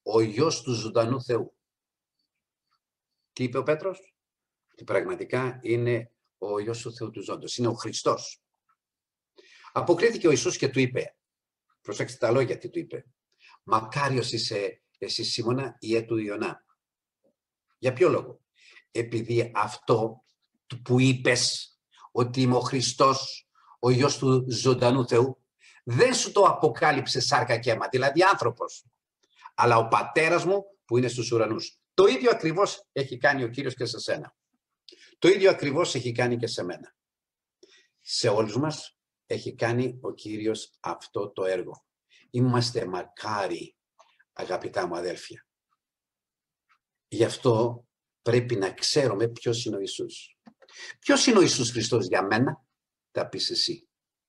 ο Υιός του ζωντανού Θεού. Τι είπε ο Πέτρος? Ότι πραγματικά είναι ο Υιός του Θεού του ζώντος. Είναι ο Χριστός. Αποκρίθηκε ο Ιησούς και του είπε, προσέξτε τα λόγια τι του είπε, μακάριος είσαι εσύ Σίμωνα ιέ του Ιωνά. Για ποιο λόγο? Επειδή αυτό που είπες, ότι είμαι ο Χριστός, ο Υιός του ζωντανού Θεού, δεν σου το αποκάλυψε σάρκα και αίμα, δηλαδή άνθρωπος, αλλά ο πατέρας μου που είναι στους ουρανούς. Το ίδιο ακριβώς έχει κάνει ο Κύριος και σε σένα. Το ίδιο ακριβώς έχει κάνει και σε μένα. Σε όλους μας έχει κάνει ο Κύριος αυτό το έργο. Είμαστε μακάρι, αγαπητά μου αδέλφια. Γι' αυτό πρέπει να ξέρουμε ποιος είναι ο Ιησούς. Ποιος είναι ο Ιησούς Χριστός για μένα? Θα πεις εσύ.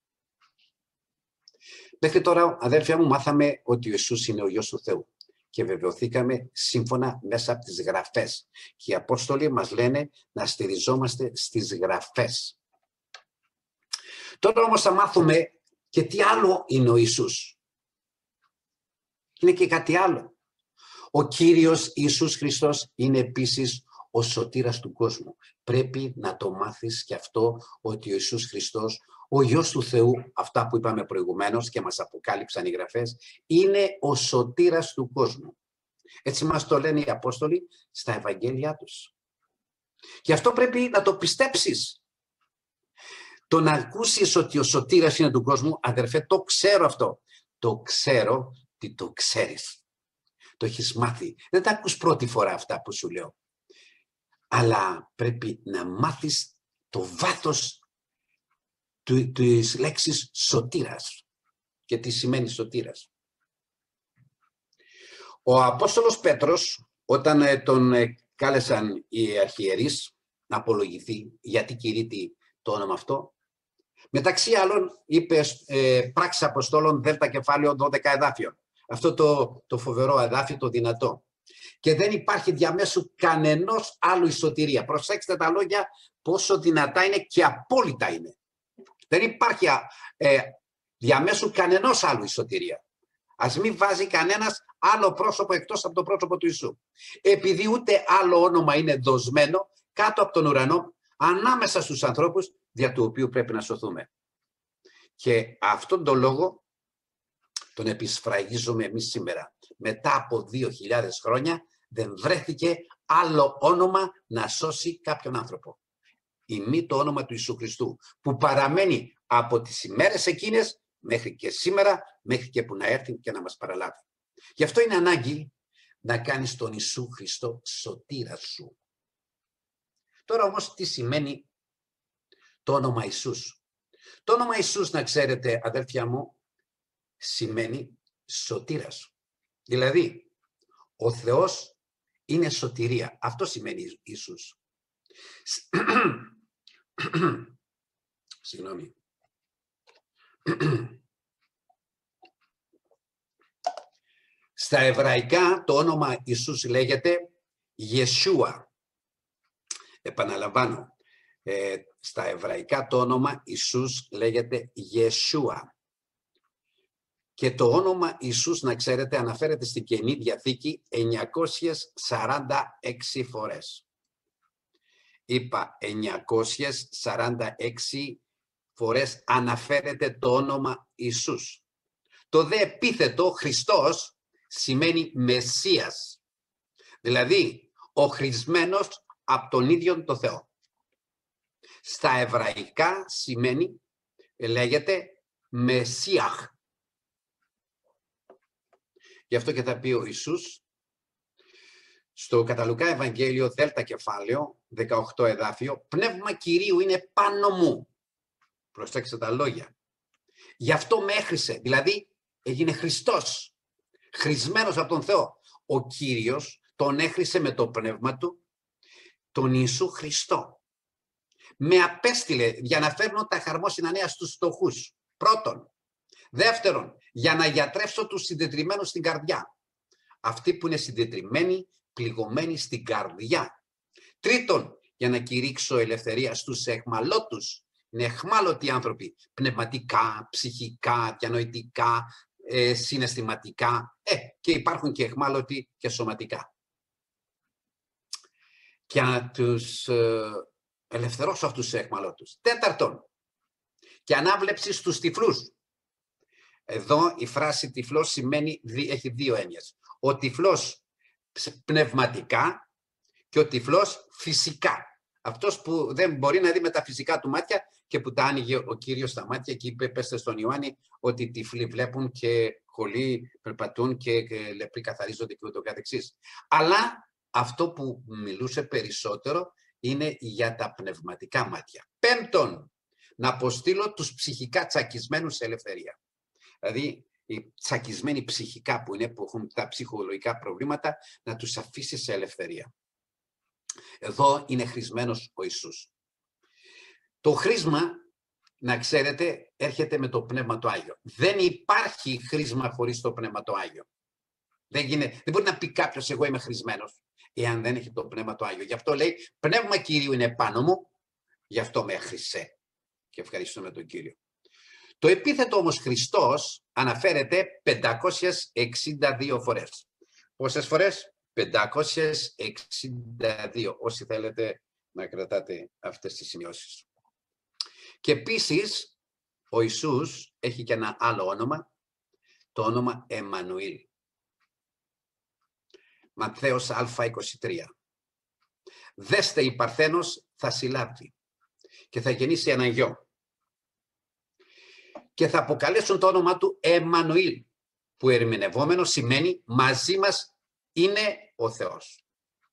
Μέχρι τώρα, αδέλφια μου, μάθαμε ότι ο Ιησούς είναι ο Υιός του Θεού και βεβαιωθήκαμε σύμφωνα μέσα από τις Γραφές. Και οι Απόστολοι μας λένε να στηριζόμαστε στις Γραφές. Τώρα όμως θα μάθουμε και τι άλλο είναι ο Ιησούς. Είναι και κάτι άλλο. Ο Κύριος Ιησούς Χριστός είναι επίσης ο σωτήρας του κόσμου. Πρέπει να το μάθεις και αυτό, ότι ο Ιησούς Χριστός, ο Υιός του Θεού, αυτά που είπαμε προηγουμένως και μας αποκάλυψαν οι Γραφές, είναι ο σωτήρας του κόσμου. Έτσι μας το λένε οι Απόστολοι στα Ευαγγέλια τους. Και αυτό πρέπει να το πιστέψεις. Το να ακούσεις ότι ο σωτήρας είναι του κόσμου, αδερφέ, το ξέρω αυτό. Το ξέρω τι το ξέρεις. Το έχεις μάθει. Δεν τα ακούς πρώτη φορά αυτά που σου λέω. Αλλά πρέπει να μάθεις το βάθος του, της λέξης σωτήρας και τι σημαίνει σωτήρας. Ο Απόστολος Πέτρος, όταν τον κάλεσαν οι αρχιερείς να απολογηθεί γιατί κηρύττει το όνομα αυτό, μεταξύ άλλων είπε ε, πράξεις Αποστόλων δέλτα κεφάλαιο δώδεκα εδάφιο. Αυτό το, το φοβερό εδάφιο, το δυνατό. Και δεν υπάρχει διαμέσου κανενός άλλου η σωτηρία. Προσέξτε τα λόγια πόσο δυνατά είναι και απόλυτα είναι. Δεν υπάρχει ε, διαμέσου κανενός άλλου η σωτηρία. Ας μην βάζει κανένας άλλο πρόσωπο εκτός από το πρόσωπο του Ιησού. Επειδή ούτε άλλο όνομα είναι δοσμένο κάτω από τον ουρανό ανάμεσα στους ανθρώπους δια του οποίου πρέπει να σωθούμε. Και αυτόν τον λόγο τον επισφραγίζουμε εμείς σήμερα. Μετά από δύο χιλιάδες χρόνια δεν βρέθηκε άλλο όνομα να σώσει κάποιον άνθρωπο. Ημί το όνομα του Ιησού Χριστού, που παραμένει από τις ημέρες εκείνες μέχρι και σήμερα, μέχρι και που να έρθει και να μας παραλάβει. Γι' αυτό είναι ανάγκη να κάνεις τον Ιησού Χριστό σωτήρα σου. Τώρα όμως τι σημαίνει το όνομα Ιησούς? Το όνομα Ιησούς, να ξέρετε αδέλφια μου, σημαίνει σωτήρας. Δηλαδή, ο Θεός είναι σωτηρία. Αυτό σημαίνει Ιησούς. Συγγνώμη. Στα εβραϊκά το όνομα Ιησούς λέγεται Ιεσούα. Επαναλαμβάνω. Ε, στα εβραϊκά το όνομα Ιησούς λέγεται Ιεσούα. Και το όνομα Ιησούς, να ξέρετε, αναφέρεται στην Καινή Διαθήκη εννιακόσιες σαράντα έξι φορές. Είπα εννιακόσιες σαράντα έξι φορές αναφέρεται το όνομα Ιησούς. Το δε επίθετο Χριστός σημαίνει Μεσσίας. Δηλαδή, ο χρησμένος από τον ίδιον το Θεό. Στα εβραϊκά σημαίνει, λέγεται Μεσσίαχ. Γι' αυτό και θα πει ο Ιησούς στο κατά Λουκά Ευαγγέλιο δέλτα κεφάλαιο δεκαοκτώ εδάφιο, πνεύμα Κυρίου είναι πάνω μου. Προσέξτε τα λόγια. Γι' αυτό με έχρισε, δηλαδή έγινε Χριστός, χρησμένος από τον Θεό. Ο Κύριος τον έχρισε με το πνεύμα του, τον Ιησού Χριστό. Με απέστειλε για να φέρνω τα χαρμόσυνα νέα στους φτωχούς. Πρώτον. Δεύτερον, για να γιατρεύσω τους συντετριμμένους στην καρδιά. Αυτοί που είναι συντετριμμένοι, πληγωμένοι στην καρδιά. Τρίτον, για να κηρύξω ελευθερία στους εχμαλώτους. Είναι εχμάλωτοι άνθρωποι, πνευματικά, ψυχικά, διανοητικά, ε, συναισθηματικά, ε, και υπάρχουν και αιχμάλωτοι και σωματικά. Και να τους ε, ελευθερώσω αυτούς τους αιχμαλώτους. Τέταρτον, και ανάβλεψη στους τυφλούς. Εδώ η φράση τυφλός σημαίνει, έχει δύο έννοιες. Ο τυφλός πνευματικά και ο τυφλός φυσικά. Αυτός που δεν μπορεί να δει με τα φυσικά του μάτια και που τα άνοιγε ο Κύριος τα μάτια και είπε, πέστε στον Ιωάννη ότι οι τυφλοί βλέπουν και χολοί περπατούν και, και λεπροί καθαρίζονται και ούτω καθεξής. Αλλά αυτό που μιλούσε περισσότερο είναι για τα πνευματικά μάτια. Πέμπτον, να αποστείλω τους ψυχικά τσακισμένους σε ελευθερία. Δηλαδή, οι τσακισμένοι ψυχικά που είναι, που έχουν τα ψυχολογικά προβλήματα, να τους αφήσει σε ελευθερία. Εδώ είναι χρησμένος ο Ιησούς. Το χρήσμα, να ξέρετε, έρχεται με το Πνεύμα το Άγιο. Δεν υπάρχει χρήσμα χωρίς το Πνεύμα το Άγιο. Δεν, γίνεται, δεν μπορεί να πει κάποιος εγώ είμαι χρησμένος, εάν δεν έχει το Πνεύμα το Άγιο. Γι' αυτό λέει, Πνεύμα Κυρίου είναι πάνω μου, γι' αυτό με χρυσέ. Και ευχαριστούμε τον Κύριο. Το επίθετο όμως Χριστός αναφέρεται πεντακόσιες εξήντα δύο φορές. Πόσες φορές? πεντακόσιες εξήντα δύο. Όσοι θέλετε να κρατάτε αυτές τις σημειώσεις. Και επίσης ο Ιησούς έχει και ένα άλλο όνομα, το όνομα Εμμανουήλ. Ματθαίος Α είκοσι τρία. Δέστε η Παρθένος θα συλλάβει και θα γεννήσει έναν γιο. Και θα αποκαλέσουν το όνομα του Εμμανουήλ, που ερμηνευόμενο σημαίνει μαζί μας είναι ο Θεός.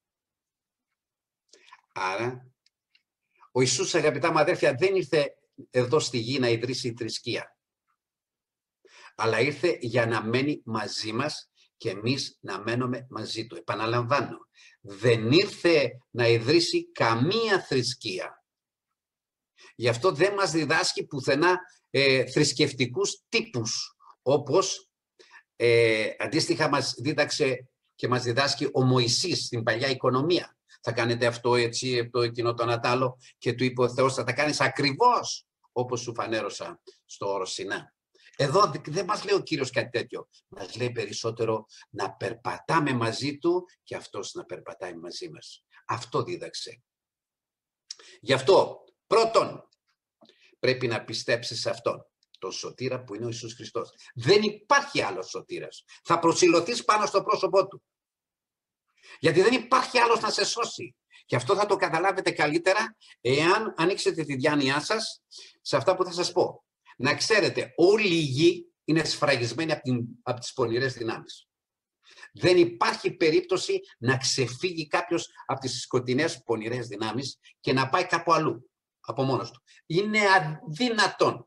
Άρα, ο Ιησούς, αγαπητά μου αδέρφια, δεν ήρθε εδώ στη γη να ιδρύσει θρησκεία, αλλά ήρθε για να μένει μαζί μας και εμείς να μένουμε μαζί του. Επαναλαμβάνω, δεν ήρθε να ιδρύσει καμία θρησκεία. Γι' αυτό δεν μας διδάσκει πουθενά ε, θρησκευτικούς τύπους, όπως ε, αντίστοιχα μας δίδαξε και μας διδάσκει ο Μωυσής στην παλιά οικονομία. Θα κάνετε αυτό έτσι, το εκείνο το ανατάλο, και του είπε ο Θεός, θα τα κάνεις ακριβώς όπως σου φανέρωσα στο όρο Σινά. Εδώ δεν μας λέει ο Κύριος κάτι τέτοιο. Μας λέει περισσότερο να περπατάμε μαζί του και αυτός να περπατάει μαζί μας. Αυτό δίδαξε. Γι' αυτό, πρώτον, πρέπει να πιστέψεις σε αυτόν, τον σωτήρα που είναι ο Ιησούς Χριστός. Δεν υπάρχει άλλος σωτήρας. Θα προσηλωθείς πάνω στο πρόσωπό του. Γιατί δεν υπάρχει άλλος να σε σώσει. Και αυτό θα το καταλάβετε καλύτερα εάν ανοίξετε τη διάνοιά σας σε αυτά που θα σας πω. Να ξέρετε, όλη η γη είναι σφραγισμένη από, την, από τις πονηρές δυνάμεις. Δεν υπάρχει περίπτωση να ξεφύγει κάποιος από τις σκοτεινές πονηρές δυνάμεις και να πάει κάπου αλλού, από μόνος του. Είναι αδύνατον.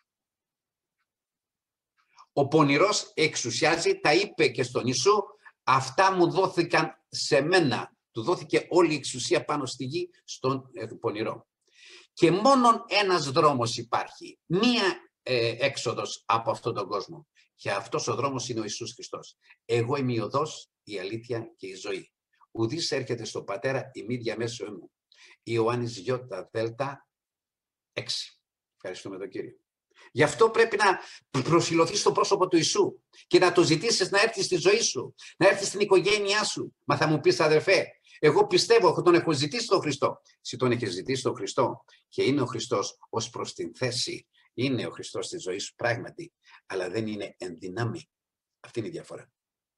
Ο πονηρός εξουσιάζει, τα είπε και στον Ιησού, αυτά μου δόθηκαν σε μένα. Του δόθηκε όλη η εξουσία πάνω στη γη στον πονηρό. Και μόνον ένας δρόμος υπάρχει, μία ε, έξοδος από αυτόν τον κόσμο. Και αυτός ο δρόμος είναι ο Ιησούς Χριστός. Εγώ είμαι η οδός, η αλήθεια και η ζωή. Ουδής έρχεται στον Πατέρα η μη διαμέσου μου. Ιωάννης Ιώτα Δέλτα έξι. Ευχαριστούμε τον Κύριο. Γι' αυτό πρέπει να προσηλωθείς στο πρόσωπο του Ιησού και να το ζητήσεις να έρθει στη ζωή σου, να έρθει στην οικογένειά σου. Μα θα μου πεις, αδερφέ, εγώ πιστεύω ότι τον έχω ζητήσει τον Χριστό. Εσύ τον έχεις ζητήσει τον Χριστό και είναι ο Χριστός ως προς την θέση. Είναι ο Χριστός στη ζωή σου πράγματι, αλλά δεν είναι εν δυνάμει. Αυτή είναι η διαφορά.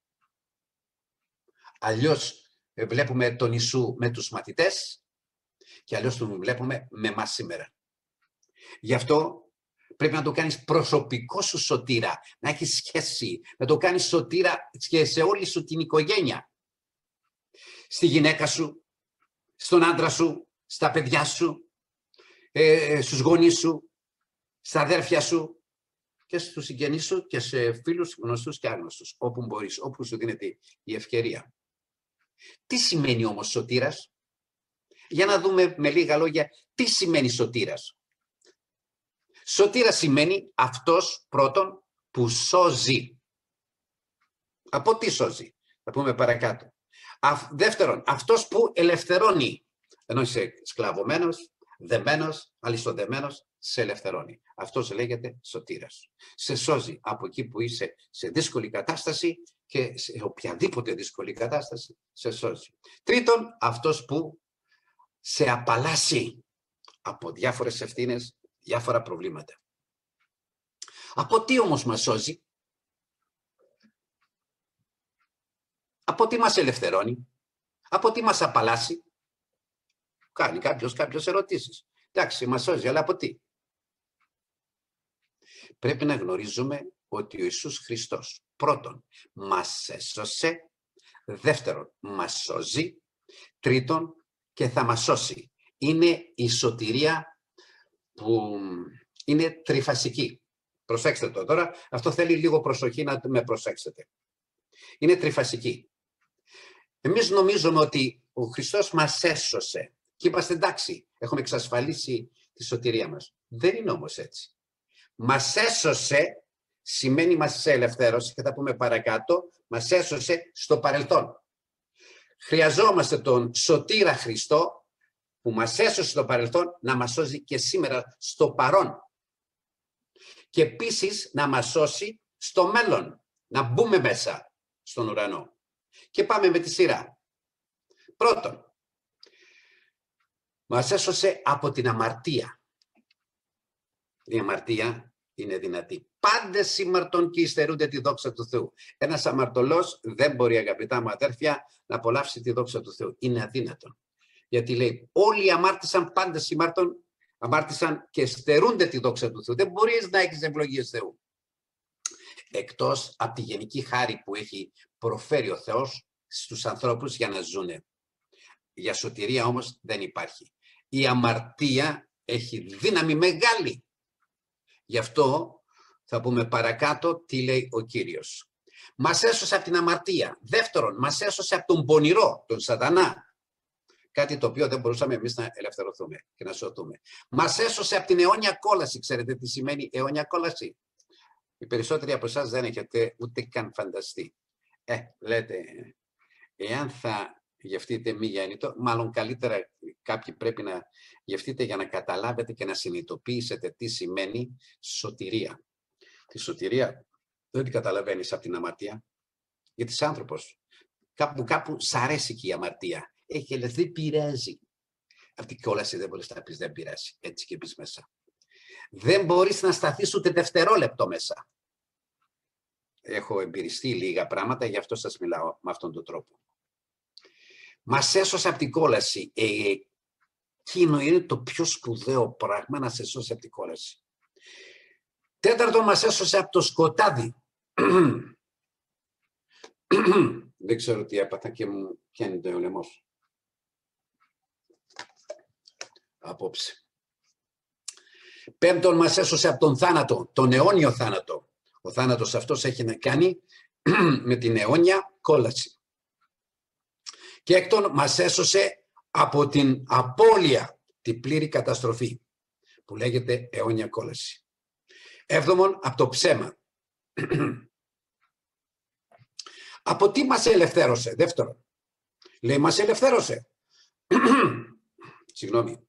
Αλλιώς βλέπουμε τον Ιησού με τους μαθητές και αλλιώς τον βλέπουμε με εμάς σήμερα. Γι' αυτό πρέπει να το κάνεις προσωπικό σου σωτήρα, να έχεις σχέση, να το κάνεις σωτήρα και σε όλη σου την οικογένεια. Στη γυναίκα σου, στον άντρα σου, στα παιδιά σου, ε, στους γονείς σου, στα αδέρφια σου και στους συγγενείς σου και σε φίλους γνωστούς και άγνωστους, όπου μπορείς, όπου σου δίνεται η ευκαιρία. Τι σημαίνει όμως σωτήρας? Για να δούμε με λίγα λόγια τι σημαίνει σωτήρας. Σωτήρας σημαίνει αυτός πρώτον που σώζει. Από τι σώζει? Θα πούμε παρακάτω. Α, δεύτερον, αυτός που ελευθερώνει. Ενώ είσαι σκλαβωμένος, δεμένος, αλιστοδεμένος, σε ελευθερώνει. Αυτός λέγεται σωτήρας. Σε σώζει από εκεί που είσαι σε δύσκολη κατάσταση και σε οποιαδήποτε δύσκολη κατάσταση σε σώζει. Τρίτον, αυτός που σε απαλλάσσει από διάφορες ευθύνες, διάφορα προβλήματα. Από τι όμως μας σώζει? Από τι μας ελευθερώνει? Από τι μας απαλλάσσει? Κάνει κάποιος κάποιες ερωτήσεις. Εντάξει, μας σώζει, αλλά από τι? Πρέπει να γνωρίζουμε ότι ο Ιησούς Χριστός πρώτον μας έσωσε, δεύτερον μας σώζει, τρίτον και θα μας σώσει. Είναι η σωτηρία που είναι τριφασική. Προσέξτε το τώρα, αυτό θέλει λίγο προσοχή να με προσέξετε. Είναι τριφασική. Εμείς νομίζουμε ότι ο Χριστός μας έσωσε και είμαστε εντάξει, έχουμε εξασφαλίσει τη σωτηρία μας. Δεν είναι όμως έτσι. Μας έσωσε σημαίνει μας ελευθέρωσε και θα πούμε παρακάτω, μας έσωσε στο παρελθόν. Χρειαζόμαστε τον σωτήρα Χριστό που μας έσωσε στο παρελθόν να μας σώζει και σήμερα στο παρόν. Και επίσης να μας σώσει στο μέλλον, να μπούμε μέσα στον ουρανό. Και πάμε με τη σειρά. Πρώτον, μας έσωσε από την αμαρτία. Η αμαρτία είναι δυνατή. Πάντες σήμαρτον και υστερούνται τη δόξα του Θεού. Ένας αμαρτωλός δεν μπορεί, αγαπητά μου αδέρφια, να απολαύσει τη δόξα του Θεού. Είναι αδύνατον. Γιατί λέει, όλοι αμάρτησαν, πάντες σήμαρτον, αμάρτησαν και στερούνται τη δόξα του Θεού. Δεν μπορείς να έχεις ευλογίες Θεού. Εκτός από τη γενική χάρη που έχει προφέρει ο Θεός στους ανθρώπους για να ζουνε. Για σωτηρία όμως δεν υπάρχει. Η αμαρτία έχει δύναμη μεγάλη. Γι' αυτό θα πούμε παρακάτω τι λέει ο Κύριος. Μας έσωσε από την αμαρτία. Δεύτερον, μας έσωσε από τον πονηρό, τον σατανά. Κάτι το οποίο δεν μπορούσαμε εμείς να ελευθερωθούμε και να σωθούμε. Μας έσωσε από την αιώνια κόλαση. Ξέρετε τι σημαίνει αιώνια κόλαση? Οι περισσότεροι από εσάς δεν έχετε ούτε καν φανταστεί. Ε, λέτε, εάν θα γευτείτε μη γέννητο, μάλλον καλύτερα κάποιοι πρέπει να γευτείτε για να καταλάβετε και να συνειδητοποιήσετε τι σημαίνει σωτηρία. Τη σωτηρία δεν την καταλαβαίνεις από την αμαρτία, γιατί είσαι άνθρωπος. Κάπου κάπου σ' αρέσει και η αμαρτία. Έχει, αλλά δεν πειράζει. Αυτή η κόλαση δεν μπορείς να πεις δεν πειράζει. Έτσι και πεις μέσα. Δεν μπορείς να σταθείς ούτε δευτερόλεπτο μέσα. Έχω εμπειριστεί λίγα πράγματα, γι' αυτό σας μιλάω με αυτόν τον τρόπο. Μας έσωσε από την κόλαση. Ε, εκείνο είναι το πιο σπουδαίο πράγμα, να σε σώσει από την κόλαση. Τέταρτον, μας έσωσε από το σκοτάδι. Δεν ξέρω τι έπαθα και μου πιάνει το λαιμός. Απόψε. Πέμπτον, μας έσωσε από τον θάνατο, τον αιώνιο θάνατο. Ο θάνατος αυτός έχει να κάνει με την αιώνια κόλαση. Και έκτον, μας έσωσε από την απώλεια, την πλήρη καταστροφή, που λέγεται αιώνια κόλαση. Έβδομον, από το ψέμα. Από τι μας ελευθέρωσε? Δεύτερον, λέει μας ελευθέρωσε. Συγγνώμη.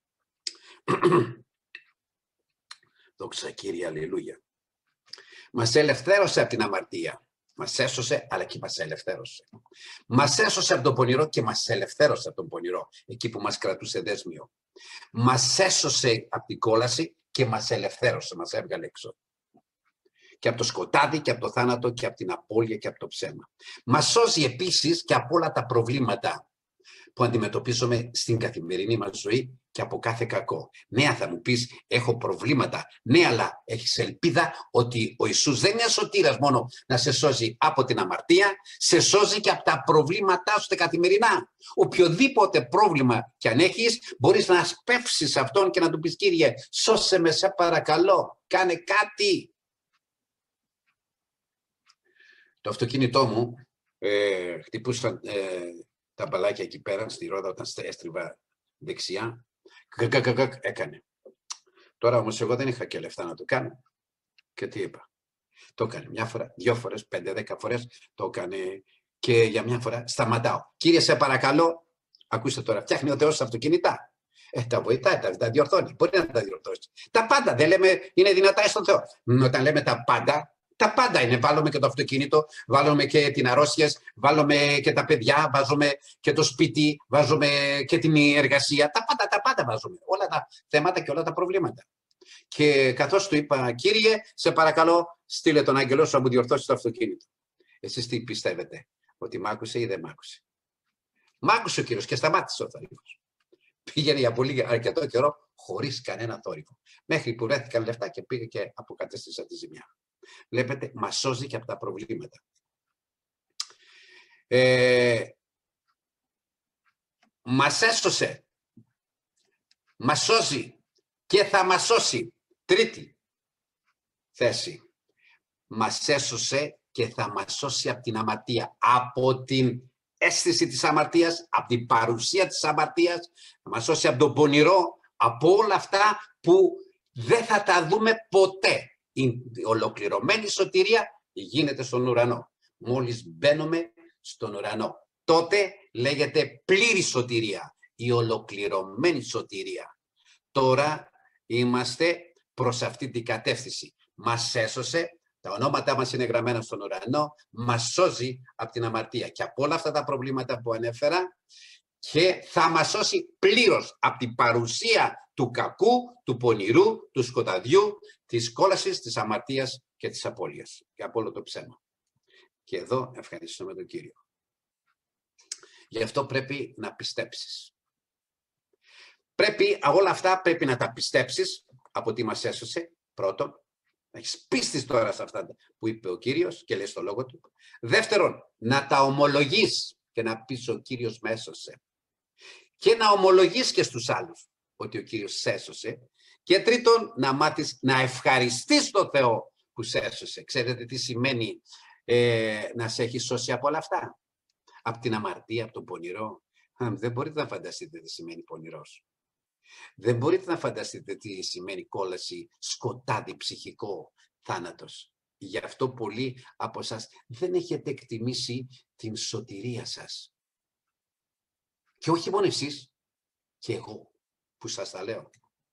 Δόξα Κύριε, αλληλούια. Μας ελευθέρωσε από την αμαρτία. Μας έσωσε, αλλά και μας ελευθέρωσε. Μας έσωσε από τον πονηρό και μας ελευθέρωσε από τον πονηρό, εκεί που μας κρατούσε δέσμιο. Μας έσωσε από την κόλαση και μας ελευθέρωσε, μας έβγαλε έξω. Και από το σκοτάδι και από το θάνατο και από την απώλεια και από το ψέμα. Μας σώζει επίσης και από όλα τα προβλήματα που αντιμετωπίζουμε στην καθημερινή μας ζωή και από κάθε κακό. Ναι, θα μου πεις, έχω προβλήματα. Ναι, αλλά έχεις ελπίδα ότι ο Ιησούς δεν είναι σωτήρας μόνο να σε σώζει από την αμαρτία, σε σώζει και από τα προβλήματά σου τα καθημερινά. Οποιοδήποτε πρόβλημα κι αν έχεις, μπορείς να σπεύσεις αυτόν και να του πεις, Κύριε, σώσε με, σε παρακαλώ, κάνε κάτι. Το αυτοκίνητό μου ε, χτυπούσαν ε, τα μπαλάκια εκεί πέρα στη ρόδα όταν έστριβα δεξιά. Κακακακακ έκανε. Τώρα όμως εγώ δεν είχα και λεφτά να το κάνω. Και τι είπα? Το έκανε μια φορά, δυο φορές, πέντε, δέκα φορές. Το έκανε και για μια φορά σταματάω. Κύριε, σε παρακαλώ, ακούστε τώρα, φτιάχνει ο Θεός αυτοκίνητα. Ε, τα βοηθάει, τα, τα διορθώνει. Μπορεί να τα διορθώσει. Τα πάντα. Δεν λέμε είναι δυνατά στον Θεό. Όταν λέμε τα πάντα, τα πάντα είναι. Βάλουμε και το αυτοκίνητο, βάλουμε και την αρρώστιες, βάλουμε και τα παιδιά, βάζουμε και το σπίτι, βάζουμε και την εργασία. Τα πάντα, τα πάντα βάζουμε. Όλα τα θέματα και όλα τα προβλήματα. Και καθώς του είπα, Κύριε, σε παρακαλώ, στείλε τον άγγελό σου να μου διορθώσει το αυτοκίνητο. Εσείς τι πιστεύετε, ότι μ' άκουσε ή δεν μ' άκουσε? Μ' άκουσε ο Κύριος και σταμάτησε ο θόρυβος. Πήγαινε για πολύ αρκετό καιρό χωρίς κανένα θόρυβο. Μέχρι που βρέθηκαν λεφτά και πήγε και αποκατέστησα τη ζημιά. Βλέπετε, μας σώζει και από τα προβλήματα. Ε, μας έσωσε, μας σώζει και θα μας σώσει. Τρίτη θέση. Μας έσωσε και θα μας σώσει από την αμαρτία. Από την αίσθηση της αμαρτίας, από την παρουσία της αμαρτίας, θα μας σώσει από τον πονηρό, από όλα αυτά που δεν θα τα δούμε ποτέ. Η ολοκληρωμένη σωτηρία γίνεται στον ουρανό. Μόλις μπαίνουμε στον ουρανό, τότε λέγεται πλήρη σωτηρία, η ολοκληρωμένη σωτηρία. Τώρα είμαστε προς αυτή την κατεύθυνση. Μας έσωσε, τα ονόματά μας είναι γραμμένα στον ουρανό, μας σώζει από την αμαρτία και από όλα αυτά τα προβλήματα που ανέφερα και θα μας σώσει πλήρως από την παρουσία του κακού, του πονηρού, του σκοταδιού, της κόλασης, της αμαρτίας και της απώλειας και από όλο το ψέμα. Και εδώ ευχαριστούμε τον Κύριο. Γι' αυτό πρέπει να πιστέψεις. Πρέπει, όλα αυτά πρέπει να τα πιστέψεις από τι μας έσωσε, πρώτον. Να έχεις πίστη τώρα σε αυτά που είπε ο Κύριος και λέει στο λόγο του. Δεύτερον, να τα ομολογείς και να πεις ο Κύριος με έσωσε. Και να ομολογείς και στους άλλους ότι ο Κύριος σε έσωσε. Και τρίτον, να μάθεις να ευχαριστείς τον Θεό που σε έσωσε. Ξέρετε τι σημαίνει ε, να σε έχει σώσει από όλα αυτά? Από την αμαρτία, από τον πονηρό. Δεν μπορείτε να φανταστείτε τι σημαίνει πονηρός. Δεν μπορείτε να φανταστείτε τι σημαίνει κόλαση, σκοτάδι ψυχικό, θάνατος. Γι' αυτό πολλοί από εσάς δεν έχετε εκτιμήσει την σωτηρία σας. Και όχι μόνο εσείς, και εγώ που σας τα λέω.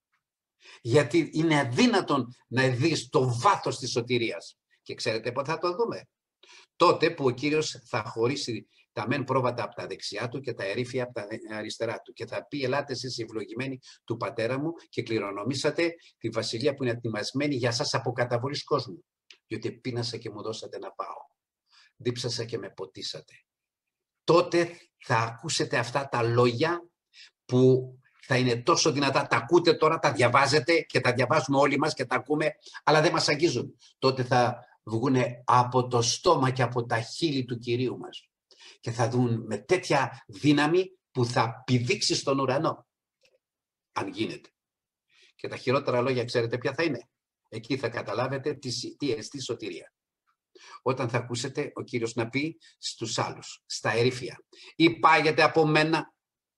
Γιατί είναι αδύνατον να δεις το βάθος της σωτηρίας. Και ξέρετε πότε θα το δούμε? Τότε που ο Κύριος θα χωρίσει τα μεν πρόβατα από τα δεξιά του και τα ερήφια από τα αριστερά του. Και θα πει, ελάτε εσείς οι ευλογημένοι του πατέρα μου και κληρονομήσατε τη βασιλεία που είναι ετοιμασμένη για σας από καταβολής κόσμου. Διότι πείνασα και μου δώσατε να πάω. Δίψασα και με ποτίσατε. Τότε θα ακούσετε αυτά τα λόγια που θα είναι τόσο δυνατά. Τα ακούτε τώρα, τα διαβάζετε και τα διαβάζουμε όλοι μας και τα ακούμε, αλλά δεν μας αγγίζουν. Τότε θα βγούνε από το στόμα και από τα χείλη του Κυρίου μας. Και θα δουν με τέτοια δύναμη που θα πηδήξει στον ουρανό. Αν γίνεται. Και τα χειρότερα λόγια ξέρετε ποια θα είναι? Εκεί θα καταλάβετε τι, τι εστί σωτηρία. Όταν θα ακούσετε ο Κύριος να πει στους άλλους, στα ερήφια, υπάγετε από μένα,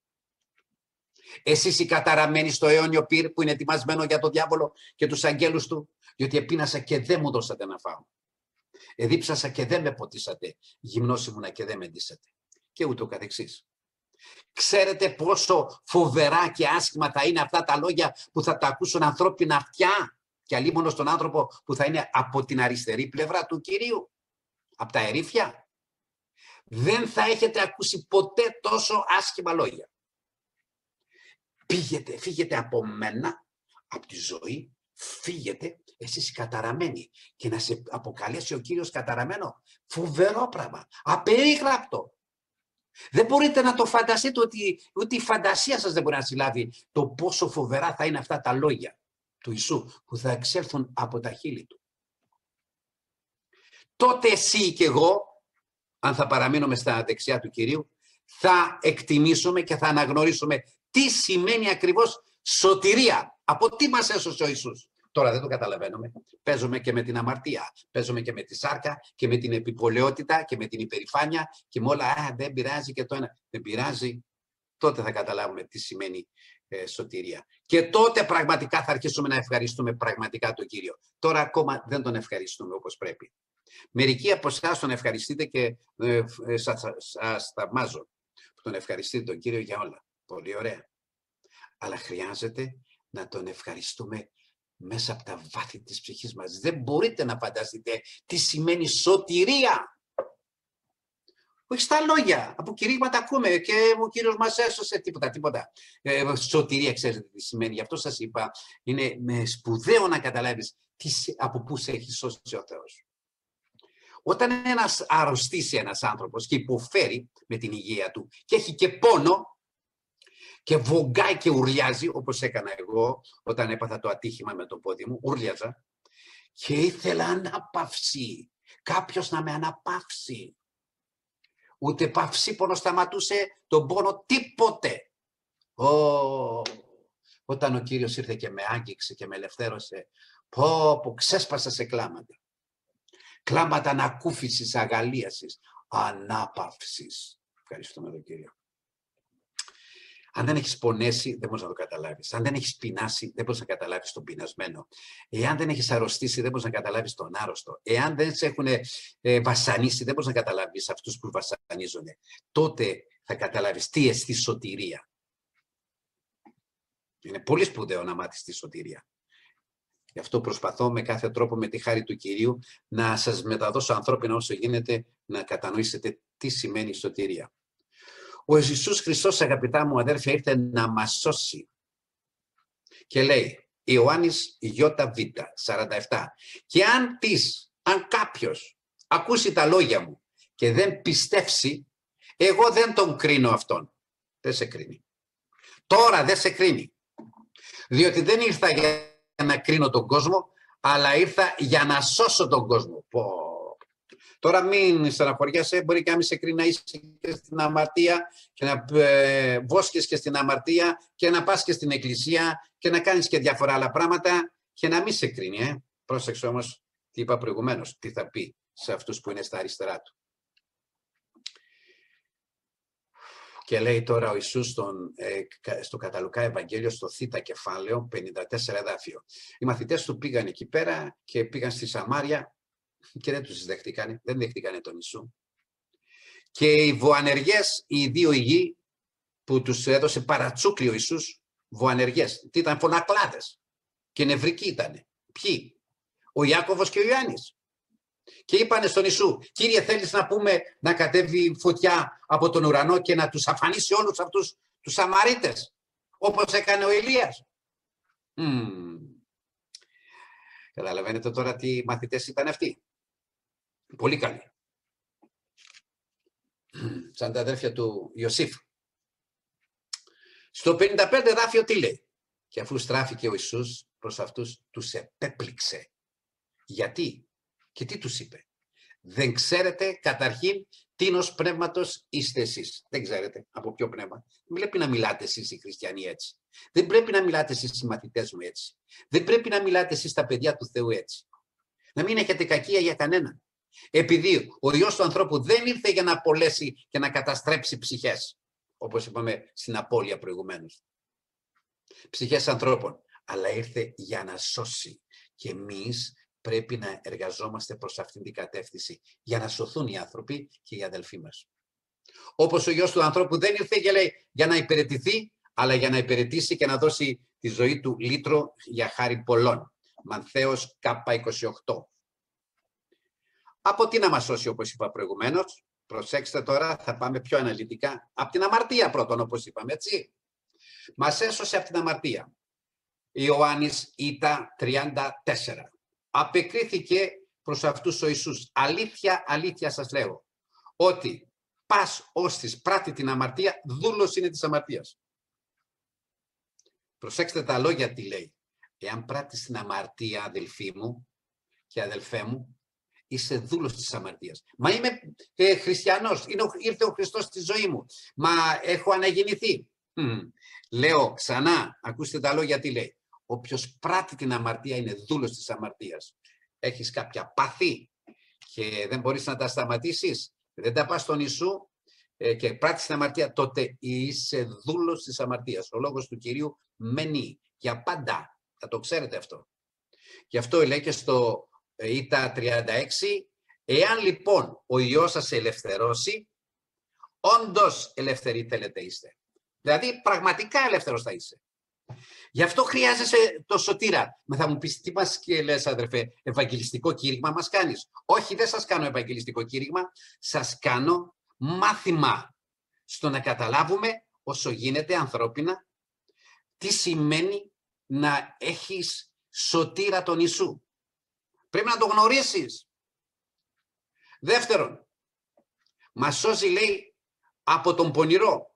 εσείς οι καταραμένοι στο αιώνιο πυρ που είναι ετοιμασμένο για τον διάβολο και τους αγγέλους του, διότι επίνασα και δεν μου δώσατε να φάω. Εδίψασα και δεν με ποτίσατε, γυμνός ήμουνα και δεν με ντύσατε. Και ούτω καθεξής. Ξέρετε πόσο φοβερά και άσχημα θα είναι αυτά τα λόγια που θα τα ακούσουν ανθρώπινα αυτιά και αλλήμωνο στον άνθρωπο που θα είναι από την αριστερή πλευρά του Κυρίου, από τα ερήφια. Δεν θα έχετε ακούσει ποτέ τόσο άσχημα λόγια. Πήγετε, φύγετε από μένα, από τη ζωή, φύγετε εσείς οι καταραμένοι και να σε αποκαλέσει ο Κύριος καταραμένο. Φοβερό πράγμα, απερίγραπτο. Δεν μπορείτε να το φανταστείτε, ότι ούτε η φαντασία σας δεν μπορεί να συλλάβει το πόσο φοβερά θα είναι αυτά τα λόγια του Ιησού που θα εξέλθουν από τα χείλη του. Τότε εσύ και εγώ, αν θα παραμείνουμε στα δεξιά του Κυρίου, θα εκτιμήσουμε και θα αναγνωρίσουμε τι σημαίνει ακριβώς σωτηρία. Από τι μας έσωσε ο Ιησούς. Τώρα δεν το καταλαβαίνουμε. Παίζουμε και με την αμαρτία. Παίζουμε και με τη σάρκα και με την επιπολαιότητα και με την υπερηφάνεια και με όλα. Α, δεν πειράζει και το ένα. Δεν πειράζει. Τότε θα καταλάβουμε τι σημαίνει ε, σωτηρία. Και τότε πραγματικά θα αρχίσουμε να ευχαριστούμε πραγματικά τον Κύριο. Τώρα ακόμα δεν τον ευχαριστούμε όπως πρέπει. Μερικοί από εσάς τον ευχαριστείτε και ε, ε, σας, σας θαυμάζω που τον ευχαριστείτε τον Κύριο για όλα. Πολύ ωραία. αλλά χρειάζεται να τον ευχαριστούμε μέσα από τα βάθη της ψυχής μας. Δεν μπορείτε να φανταστείτε τι σημαίνει σωτηρία. Όχι στα λόγια, από κηρύγματα ακούμε και ο Κύριος μας έσωσε, τίποτα, τίποτα. Ε, σωτηρία, ξέρετε τι σημαίνει. Γι' αυτό σας είπα, είναι με σπουδαίο να καταλάβεις τι, από πού σε έχει σώσει ο Θεός. Όταν ένας αρρωστήσει ένας άνθρωπος και υποφέρει με την υγεία του και έχει και πόνο και βογκάει και ουρλιάζει, όπως έκανα εγώ όταν έπαθα το ατύχημα με το πόδι μου, ουρλιάζα και ήθελα ανάπαυση, κάποιος να με αναπαύσει. Ούτε παυσίπονο σταματούσε τον πόνο, τίποτε. Ω, όταν ο Κύριος ήρθε και με άγγιξε και με ελευθέρωσε, πω, πω, ξέσπασα σε κλάματα. Κλάματα ανακούφισης, αγαλίασης, ανάπαυσης. Ευχαριστούμε τον Κύριο. Αν δεν έχεις πονέσει, δεν μπορείς να το καταλάβεις. Αν δεν έχεις πεινάσει, δεν μπορείς να καταλάβεις τον πεινασμένο. Εάν δεν έχεις αρρωστήσει, δεν μπορείς να καταλάβεις τον άρρωστο. Εάν δεν σε έχουν ε, βασανίσει, δεν μπορείς να καταλάβεις αυτούς που βασανίζονται. Τότε θα καταλάβεις τι εστί σωτηρία. Είναι πολύ σπουδαίο να μάθεις τη σωτηρία. Γι' αυτό προσπαθώ με κάθε τρόπο, με τη χάρη του Κυρίου, να σας μεταδώσω ανθρώπινα όσο γίνεται, να κατανοήσετε τι σημαίνει σωτηρία. Ο Ιησούς Χριστός, αγαπητά μου αδέρφια, ήρθε να μας σώσει. Και λέει, Ιωάννης Ιώτα Β, σαράντα επτά. Και αν της, αν κάποιος ακούσει τα λόγια μου και δεν πιστέψει, εγώ δεν τον κρίνω αυτόν. Δεν σε κρίνει. Τώρα δεν σε κρίνει. Διότι δεν ήρθα για να κρίνω τον κόσμο, αλλά ήρθα για να σώσω τον κόσμο. Πω. Τώρα μην στεναχωριέσαι, μπορεί και να μην σε κρίνει να είσαι και στην αμαρτία και να ε, βόσκες και στην αμαρτία και να πας και στην εκκλησία και να κάνεις και διάφορα άλλα πράγματα και να μην σε κρίνει. Ε. Πρόσεξε όμως τι είπα προηγουμένως, τι θα πει σε αυτούς που είναι στα αριστερά του. Και λέει τώρα ο Ιησούς στον, ε, στο Καταλουκά Ευαγγέλιο, στο Θ κεφάλαιο, πενήντα τέσσερα εδάφιο. Οι μαθητές του πήγαν εκεί πέρα και πήγαν στη Σαμάρια και δεν τους δεχτήκανε, δεν δεχτήκανε τον Ιησού. Και οι βοανεργές, οι δύο υγιεί που τους έδωσε παρατσούκλι ο Ιησούς, βοανεργές, τι ήταν, φωνακλάδες και νευρικοί ήτανε. Ποιοι? Ο Ιάκωβος και ο Ιωάννης. Και είπανε στον Ιησού, Κύριε, θέλεις να πούμε να κατέβει φωτιά από τον ουρανό και να τους αφανίσει όλους αυτούς τους Σαμαρίτες, όπως έκανε ο Ηλίας? Mm. Καταλαβαίνετε τώρα τι μαθητές ήταν αυτοί. Πολύ καλοί. Σαν τα αδέρφια του Ιωσήφ. Στο πενήντα πέντε εδάφιο τι λέει? Και αφού στράφηκε ο Ιησούς προς αυτούς, τους επέπληξε. Γιατί? Και τι τους είπε? Δεν ξέρετε καταρχήν τίνος πνεύματος είστε εσείς. Δεν ξέρετε από ποιο πνεύμα. Δεν πρέπει να μιλάτε εσείς οι χριστιανοί έτσι. Δεν πρέπει να μιλάτε εσείς οι μαθητές μου έτσι. Δεν πρέπει να μιλάτε εσείς τα παιδιά του Θεού έτσι. Να μην έχετε κακία για κανέναν. Επειδή ο Υιός του ανθρώπου δεν ήρθε για να απολέσει και να καταστρέψει ψυχές, όπως είπαμε στην απώλεια προηγουμένως. Ψυχές ανθρώπων. Αλλά ήρθε για να σώσει. Και εμείς πρέπει να εργαζόμαστε προς αυτήν την κατεύθυνση για να σωθούν οι άνθρωποι και οι αδελφοί μας. Όπως ο Υιός του ανθρώπου δεν ήρθε και λέει, για να υπηρετηθεί, αλλά για να υπηρετήσει και να δώσει τη ζωή του λύτρο για χάρη πολλών. Μανθαίος Κ είκοσι οκτώ. Από τι να μας σώσει, όπως είπα προηγουμένως? Προσέξτε τώρα, θα πάμε πιο αναλυτικά. Από την αμαρτία πρώτον, όπως είπαμε, έτσι. Μας έσωσε από την αμαρτία. Ιωάννης Ήτα τριάντα τέσσερα. Απεκρίθηκε προς αυτούς ο Ιησούς. Αλήθεια, αλήθεια σας λέω, ότι πας ώστις πράττει την αμαρτία, δούλος είναι της αμαρτίας. Προσέξτε τα λόγια τι λέει. Εάν πράττεις την αμαρτία, αδελφοί μου και αδελφέ μου, είσαι δούλος της αμαρτίας. Μα είμαι ε, χριστιανός, είναι, ήρθε ο Χριστός στη ζωή μου. Μα έχω αναγεννηθεί. Hm. Λέω ξανά, ακούστε τα λόγια τι λέει. Όποιος πράττει την αμαρτία είναι δούλος της αμαρτίας. Έχεις κάποια πάθη και δεν μπορείς να τα σταματήσεις, δεν τα πας στον Ιησού ε, και πράττεις την αμαρτία, τότε είσαι δούλος της αμαρτίας. Ο λόγος του Κυρίου μένει για πάντα. Θα το ξέρετε αυτό. Γι' αυτό λέει και στο Ήτα τριάντα έξι, εάν λοιπόν ο Υιός σας ελευθερώσει, όντως ελευθεροί θέλετε είστε. Δηλαδή πραγματικά ελεύθερος θα είσαι. Γι' αυτό χρειάζεσαι το σωτήρα. Μα θα μου πεις, τι μας λες, αδερφέ, ευαγγελιστικό κήρυγμα μας κάνεις? Όχι, δεν σας κάνω ευαγγελιστικό κήρυγμα, σας κάνω μάθημα στο να καταλάβουμε όσο γίνεται ανθρώπινα τι σημαίνει να έχεις σωτήρα τον Ιησού. Πρέπει να το γνωρίσεις. Δεύτερον, μας σώζει, λέει, από τον πονηρό.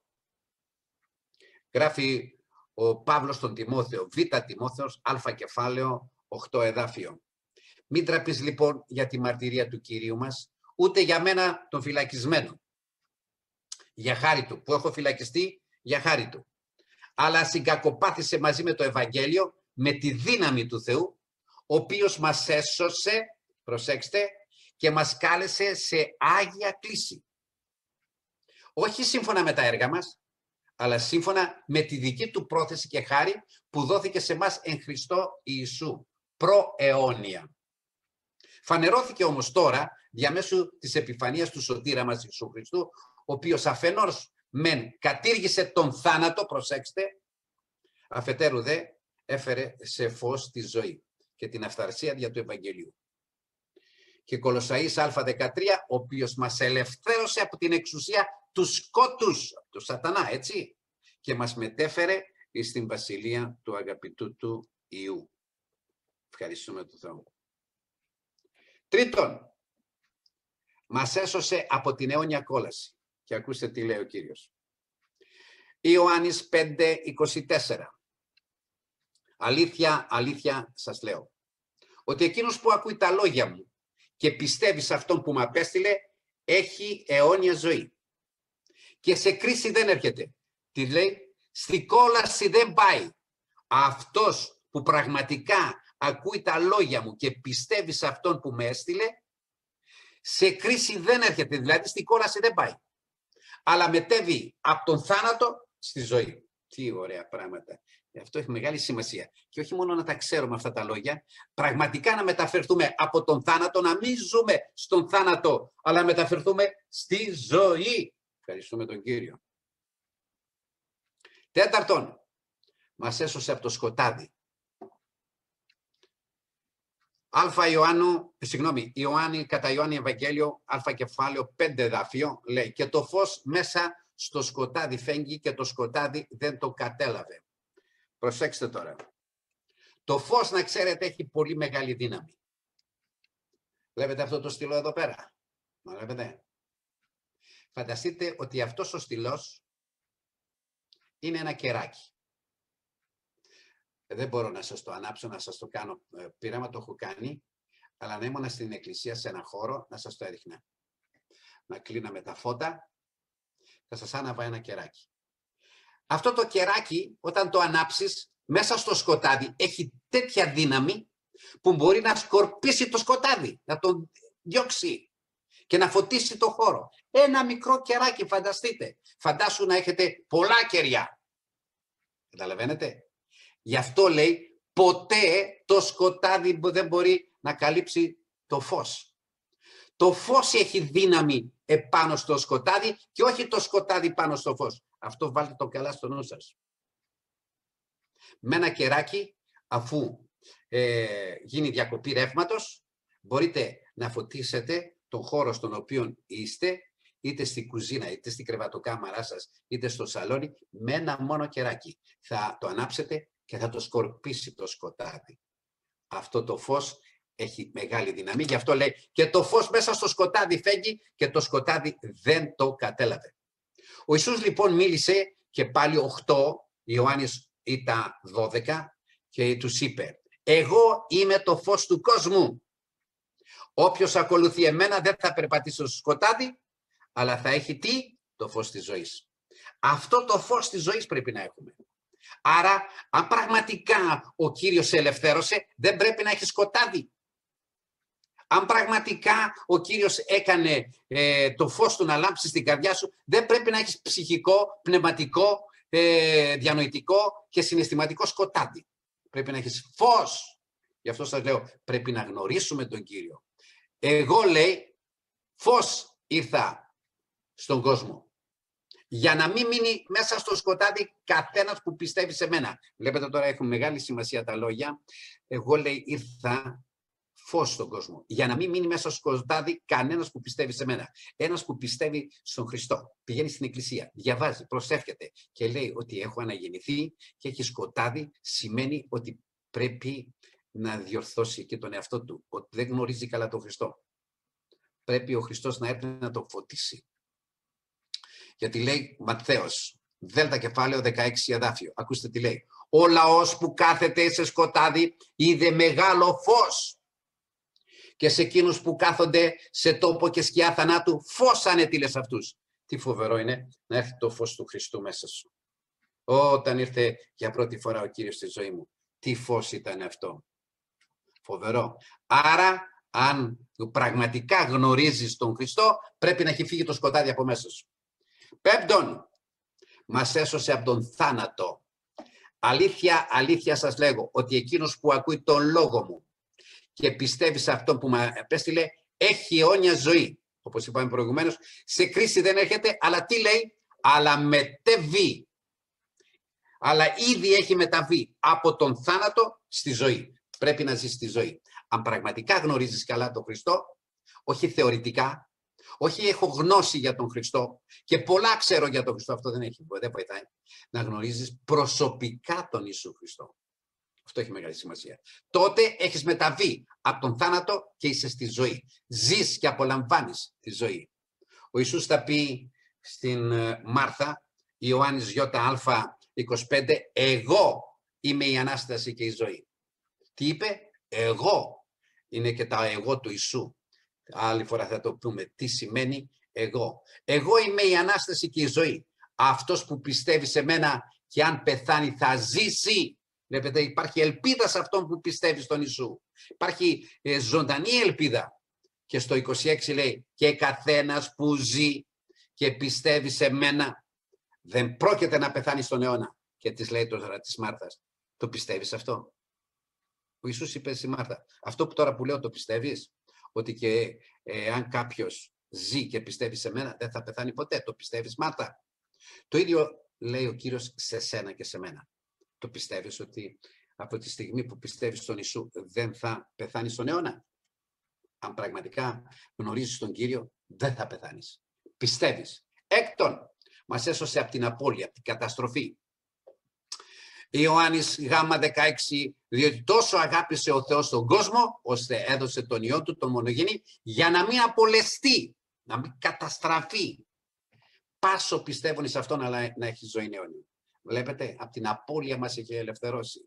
Γράφει ο Παύλος τον Τιμόθεο, Β' Τιμόθεος, Α κεφάλαιο, οκτώ εδάφιο. Μην τραπείς λοιπόν για τη μαρτυρία του Κυρίου μας, ούτε για μένα τον φυλακισμένο. Για χάρη του, που έχω φυλακιστεί, για χάρη του. Αλλά συγκακοπάθησε μαζί με το Ευαγγέλιο, με τη δύναμη του Θεού, ο οποίος μας έσωσε, προσέξτε, και μας κάλεσε σε Άγια κλίση. Όχι σύμφωνα με τα έργα μας, αλλά σύμφωνα με τη δική του πρόθεση και χάρη που δόθηκε σε μας εν Χριστώ Ιησού, προαιώνια. Φανερώθηκε όμως τώρα, διαμέσου της επιφανείας του σωτήρα μας Ιησού Χριστού, ο οποίος αφενός μεν κατήργησε τον θάνατο, προσέξτε, αφετέρου δε έφερε σε φως τη ζωή και την αυθαρσία δια του Ευαγγελίου. Και Κολοσσαείς Α δεκατρία, ο οποίος μας ελευθέρωσε από την εξουσία του σκότους, του σατανά, έτσι, και μας μετέφερε στην βασιλεία του αγαπητού του Υιού. Ευχαριστούμε τον Θεό. Τρίτον, μας έσωσε από την αιώνια κόλαση. Και ακούστε τι λέει ο Κύριος. Ιωάννης πέντε είκοσι τέσσερα. Αλήθεια, αλήθεια σας λέω, ότι εκείνος που ακούει τα λόγια μου και πιστεύει σε αυτόν που με απέστειλε, έχει αιώνια ζωή. Και σε κρίση δεν έρχεται. Τι λέει? Στη κόλαση δεν πάει. Αυτός που πραγματικά ακούει τα λόγια μου και πιστεύει σε αυτόν που με έστειλε, σε κρίση δεν έρχεται. Δηλαδή στη κόλαση δεν πάει. Αλλά μετέβει από τον θάνατο στη ζωή. Τι ωραία πράγματα. Αυτό έχει μεγάλη σημασία. Και όχι μόνο να τα ξέρουμε αυτά τα λόγια, πραγματικά να μεταφερθούμε από τον θάνατο, να μην ζούμε στον θάνατο, αλλά να μεταφερθούμε στη ζωή. Ευχαριστούμε τον Κύριο. Τέταρτον, μας έσωσε από το σκοτάδι. Α Ιωάννου, συγγνώμη, Ιωάννη, κατά Ιωάννη Ευαγγέλιο, Α κεφάλαιο πέντε εδάφιο, λέει, και το φως μέσα στο σκοτάδι φέγγει και το σκοτάδι δεν το κατέλαβε. Προσέξτε τώρα. Το φως, να ξέρετε, έχει πολύ μεγάλη δύναμη. Βλέπετε αυτό το στυλό εδώ πέρα? Μα βλέπετε? Φανταστείτε ότι αυτός ο στυλός είναι ένα κεράκι. Δεν μπορώ να σας το ανάψω, να σας το κάνω πείραμα, το έχω κάνει, αλλά να ήμουν στην εκκλησία σε ένα χώρο, να σας το έδειχνα. Να κλείναμε τα φώτα, θα σας άναβα ένα κεράκι. Αυτό το κεράκι, όταν το ανάψεις, μέσα στο σκοτάδι, έχει τέτοια δύναμη που μπορεί να σκορπίσει το σκοτάδι, να το διώξει και να φωτίσει το χώρο. Ένα μικρό κεράκι, φανταστείτε. Φαντάσου να έχετε πολλά κεριά. Καταλαβαίνετε? Γι' αυτό λέει, ποτέ το σκοτάδι δεν μπορεί να καλύψει το φως. Το φως έχει δύναμη επάνω στο σκοτάδι και όχι το σκοτάδι πάνω στο φως. Αυτό βάλτε το καλά στο νου σας. Με ένα κεράκι, αφού ε, γίνει διακοπή ρεύματος, μπορείτε να φωτίσετε τον χώρο στον οποίο είστε, είτε στη κουζίνα, είτε στην κρεβατοκάμαρά σας, είτε στο σαλόνι, με ένα μόνο κεράκι. Θα το ανάψετε και θα το σκορπίσει το σκοτάδι. Αυτό το φως έχει μεγάλη δύναμη, γι' αυτό λέει και το φως μέσα στο σκοτάδι φέγγει και το σκοτάδι δεν το κατέλαβε. Ο Ιησούς λοιπόν μίλησε και πάλι οκτώ, Ιωάννης ήταν δώδεκα και τους είπε, εγώ είμαι το φως του κόσμου. Όποιος ακολουθεί εμένα δεν θα περπατήσει στο σκοτάδι, αλλά θα έχει τι? Το φως της ζωής. Αυτό το φως της ζωής πρέπει να έχουμε. Άρα, αν πραγματικά ο Κύριος σε ελευθέρωσε, δεν πρέπει να έχει σκοτάδι. Αν πραγματικά ο Κύριος έκανε ε, το φως του να λάμψει στην καρδιά σου, δεν πρέπει να έχεις ψυχικό, πνευματικό, ε, διανοητικό και συναισθηματικό σκοτάδι. Πρέπει να έχεις φως. Γι' αυτό σας λέω, πρέπει να γνωρίσουμε τον Κύριο. Εγώ, λέει, φως ήρθα στον κόσμο. για να μην μείνει μέσα στο σκοτάδι καθένας που πιστεύει σε μένα. Βλέπετε τώρα έχουν μεγάλη σημασία τα λόγια. Εγώ, λέει, ήρθα φως στον κόσμο. Για να μην μείνει μέσα στο σκοτάδι κανένας που πιστεύει σε μένα. Ένας που πιστεύει στον Χριστό. Πηγαίνει στην εκκλησία, διαβάζει, προσεύχεται και λέει ότι έχω αναγεννηθεί και έχει σκοτάδι, σημαίνει ότι πρέπει να διορθώσει και τον εαυτό του. Ότι δεν γνωρίζει καλά τον Χριστό. Πρέπει ο Χριστός να έρθει να τον φωτίσει. Γιατί λέει Ματθαίος, δέλτα κεφάλαιο δεκαέξι εδάφιο. Ακούστε τι λέει. Ο λαός που κάθεται σε σκοτάδι είδε μεγάλο φως. Και σε εκείνους που κάθονται σε τόπο και σκιά θανάτου, φως ανέτειλε σε αυτούς. Τι φοβερό είναι να έρθει το φως του Χριστού μέσα σου. Όταν ήρθε για πρώτη φορά ο Κύριος στη ζωή μου, τι φως ήταν αυτό. Φοβερό. Άρα, αν πραγματικά γνωρίζεις τον Χριστό, πρέπει να έχει φύγει το σκοτάδι από μέσα σου. Πέμπτον, μας έσωσε από τον θάνατο. Αλήθεια, αλήθεια σας λέγω, ότι εκείνος που ακούει τον λόγο μου και πιστεύει σε αυτόν που με επέστειλε, έχει αιώνια ζωή. Όπως είπαμε προηγουμένως, σε κρίση δεν έρχεται, αλλά τι λέει, αλλά μετεβεί. Αλλά ήδη έχει μεταβεί από τον θάνατο στη ζωή. Πρέπει να ζεις στη ζωή. Αν πραγματικά γνωρίζεις καλά τον Χριστό, όχι θεωρητικά, όχι έχω γνώση για τον Χριστό και πολλά ξέρω για τον Χριστό, αυτό δεν έχει, δεν βοηθάει. Να γνωρίζεις προσωπικά τον Ιησού Χριστό. Αυτό έχει μεγάλη σημασία. Τότε έχεις μεταβεί από τον θάνατο και είσαι στη ζωή. Ζεις και απολαμβάνεις τη ζωή. Ο Ιησούς θα πει στην Μάρθα, Ιωάννης Ι.Α. είκοσι πέντε, εγώ είμαι η Ανάσταση και η ζωή. Τι είπε? Εγώ. Είναι και τα εγώ του Ιησού. Άλλη φορά θα το πούμε. Τι σημαίνει εγώ. Εγώ είμαι η Ανάσταση και η ζωή. Αυτός που πιστεύει σε μένα και αν πεθάνει θα ζήσει. Βλέπετε, υπάρχει ελπίδα σε αυτόν που πιστεύει στον Ιησού. Υπάρχει ε, ζωντανή ελπίδα. Και στο είκοσι έξι λέει, και καθένας που ζει και πιστεύει σε μένα δεν πρόκειται να πεθάνει στον αιώνα. Και της λέει τώρα της Μάρθας, το πιστεύεις αυτό? Ο Ιησούς είπε στη Μάρθα, αυτό που τώρα που λέω το πιστεύεις? Ότι και ε, αν κάποιος ζει και πιστεύει σε μένα δεν θα πεθάνει ποτέ. Το πιστεύεις, Μάρθα? Το ίδιο λέει ο Κύριος σε σένα και σε μένα. Το πιστεύεις ότι από τη στιγμή που πιστεύεις στον Ιησού δεν θα πεθάνεις στον αιώνα? Αν πραγματικά γνωρίζεις τον Κύριο δεν θα πεθάνεις. Πιστεύεις. Έκτον, μας έσωσε από την απώλεια, από την καταστροφή. Ιωάννης Γ δεκαέξι, διότι τόσο αγάπησε ο Θεός τον κόσμο, ώστε έδωσε τον Υιό του, τον μονογενή, για να μην απολεστεί, να μην καταστραφεί. Πάσο πιστεύουν σε αυτόν, αλλά να έχει ζωή αιώνια. Βλέπετε, από την απώλεια μας έχει ελευθερώσει.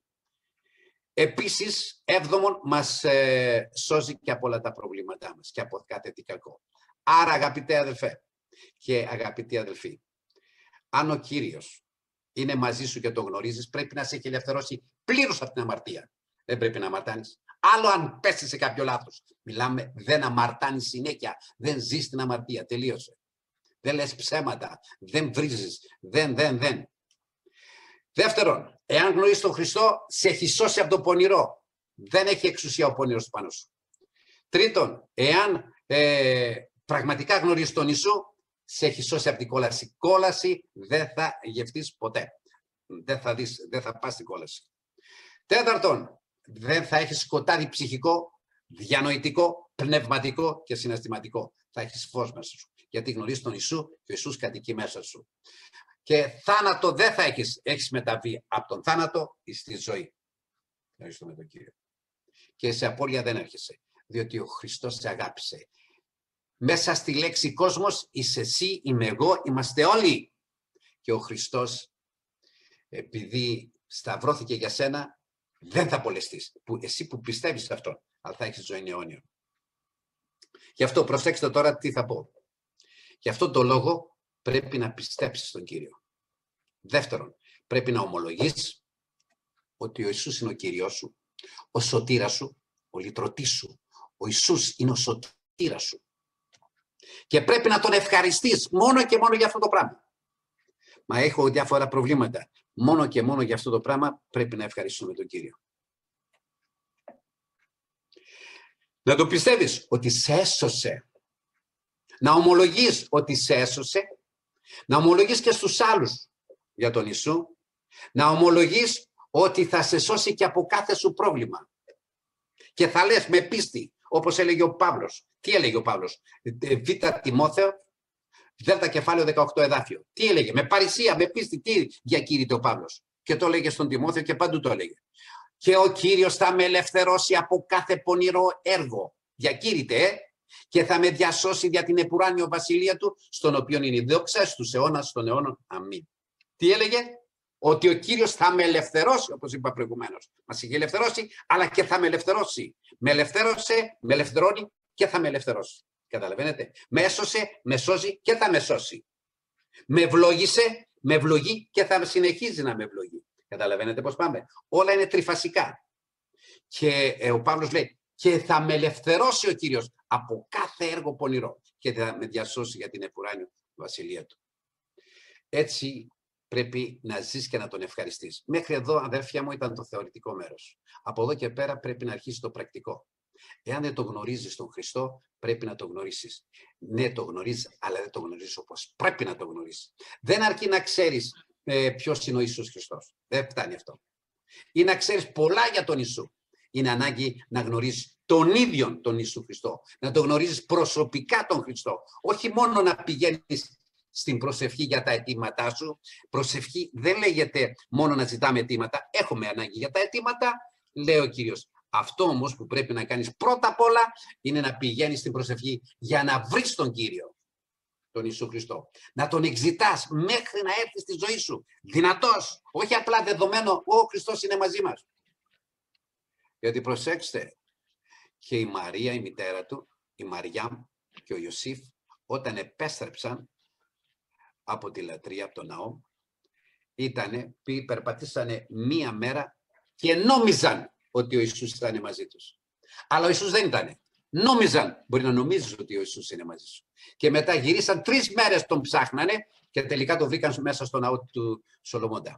Επίσης, έβδομον, μας ε, σώζει και από όλα τα προβλήματά μας και από κάθε τι κακό. Άρα, αγαπητέ αδελφέ και αγαπητοί αδελφοί, αν ο Κύριος είναι μαζί σου και το γνωρίζεις, πρέπει να σε έχει ελευθερώσει πλήρως από την αμαρτία. Δεν πρέπει να αμαρτάνεις. Άλλο αν πέσεις σε κάποιο λάθος. Μιλάμε, δεν αμαρτάνεις συνέχεια. Δεν ζεις την αμαρτία. Τελείωσε. Δεν λες ψέματα. Δεν βρίζεις. Δεν, δεν, δεν. Δεύτερον, εάν γνωρίζεις τον Χριστό, σε έχει σώσει από τον πονηρό. Δεν έχει εξουσία ο πονηρός πάνω σου. Τρίτον, εάν ε, πραγματικά γνωρίζεις τον Ιησού, σε έχει σώσει από την κόλαση. Κόλαση δεν θα γευτείς ποτέ. Δεν θα δεις, δεν θα πας στην κόλαση. Τέταρτον, δεν θα έχεις σκοτάδι ψυχικό, διανοητικό, πνευματικό και συναισθηματικό. Θα έχεις φως μέσα σου. Γιατί γνωρίζεις τον Ιησού και ο Ιησούς κατοικεί μέσα σου. Και θάνατο δεν θα έχεις. Έχεις μεταβεί από τον θάνατο στη ζωή. Ευχαριστούμε τον Κύριο. Και σε απώλεια δεν έρχεσαι. Διότι ο Χριστός σε αγάπησε. Μέσα στη λέξη κόσμος είσαι εσύ, είμαι εγώ, είμαστε όλοι. Και ο Χριστός, επειδή σταυρώθηκε για σένα, δεν θα απολεστείς. Που, εσύ που πιστεύεις σε αυτό, αλλά θα έχεις ζωή αιώνια. Γι' αυτό προσέξτε τώρα τι θα πω. Γι' αυτό το λόγο πρέπει να πιστέψεις στον Κύριο. Δεύτερον, πρέπει να ομολογείς ότι ο Ιησούς είναι ο Κύριος σου, ο σωτήρας σου, ο λυτρωτής σου. Ο Ιησούς είναι ο σωτήρας σου. Και πρέπει να τον ευχαριστείς μόνο και μόνο για αυτό το πράγμα. Μα έχω διάφορα προβλήματα. Μόνο και μόνο για αυτό το πράγμα πρέπει να ευχαριστούμε τον Κύριο. Να το πιστεύεις ότι σε έσωσε. Να ομολογείς ότι σε έσωσε Να ομολογείς και στους άλλους για τον Ιησού. Να ομολογείς ότι θα σε σώσει και από κάθε σου πρόβλημα. Και θα λες με πίστη, όπως έλεγε ο Παύλος. Τι έλεγε ο Παύλος? Β' Τιμόθεο, Δέλτα κεφάλαιο δεκαοκτώ εδάφιο. Τι έλεγε? Με παρησία, με πίστη, τι διακήρυται ο Παύλος? Και το έλεγε στον Τιμόθεο και παντού το έλεγε. Και ο Κύριος θα με ελευθερώσει από κάθε πονηρό έργο. Διακήρυται, ε? Και θα με διασώσει για την επουράνιο βασιλεία του, στον οποίο είναι η δόξα στους αιώνας των αιώνων. Αμήν. Τι έλεγε? Ότι ο Κύριος θα με ελευθερώσει, όπως είπα προηγουμένως. Μας είχε ελευθερώσει, αλλά και θα με ελευθερώσει. Με ελευθέρωσε, με ελευθερώνει και θα με ελευθερώσει. Καταλαβαίνετε? Με έσωσε, με σώζει και θα με σώσει. Με ευλόγησε, με ευλογεί και θα συνεχίζει να με ευλογεί. Καταλαβαίνετε πώς πάμε? Όλα είναι τριφασικά. Και ε, ο Παύλος λέει, και θα με ελευθερώσει ο Κύριος από κάθε έργο πονηρό και θα με διασώσει για την επουράνιο βασιλεία του. Έτσι πρέπει να ζεις και να τον ευχαριστείς. Μέχρι εδώ, αδέρφια μου, ήταν το θεωρητικό μέρος. Από εδώ και πέρα πρέπει να αρχίσει το πρακτικό. Εάν δεν το γνωρίζεις τον Χριστό, πρέπει να το γνωρίσεις. Ναι, το γνωρίζεις, αλλά δεν το γνωρίζεις όπως πρέπει να το γνωρίσεις. Δεν αρκεί να ξέρεις ε, ποιος είναι ο Ιησούς Χριστός. Δεν φτάνει αυτό. Ή να ξέρεις πολλά για τον Ιησού. Είναι ανάγκη να γνωρίζεις τον ίδιο τον Ιησού Χριστό. Να τον γνωρίζεις προσωπικά τον Χριστό. Όχι μόνο να πηγαίνεις στην προσευχή για τα αιτήματά σου. Προσευχή δεν λέγεται μόνο να ζητάμε αιτήματα. Έχουμε ανάγκη για τα αιτήματα, λέει ο Κύριος. Αυτό όμως που πρέπει να κάνεις πρώτα απ' όλα είναι να πηγαίνεις στην προσευχή για να βρεις τον Κύριο, τον Ιησού Χριστό. Να τον εξητάς μέχρι να έρθει στη ζωή σου. Δυνατός, όχι απλά δεδομένο, ο Χριστός είναι μαζί μας. Γιατί προσέξτε, και η Μαρία, η μητέρα του, η Μαριάμ και ο Ιωσήφ, όταν επέστρεψαν από τη λατρεία, από τον ναό, ήτανε, περπατήσανε μία μέρα και νόμιζαν ότι ο Ιησούς ήταν μαζί τους. Αλλά ο Ιησούς δεν ήταν. Νόμιζαν, μπορεί να νομίζεις ότι ο Ιησούς είναι μαζί σου. Και μετά γυρίσαν τρεις μέρες τον ψάχνανε και τελικά τον βρήκαν μέσα στο ναό του Σολομώντα.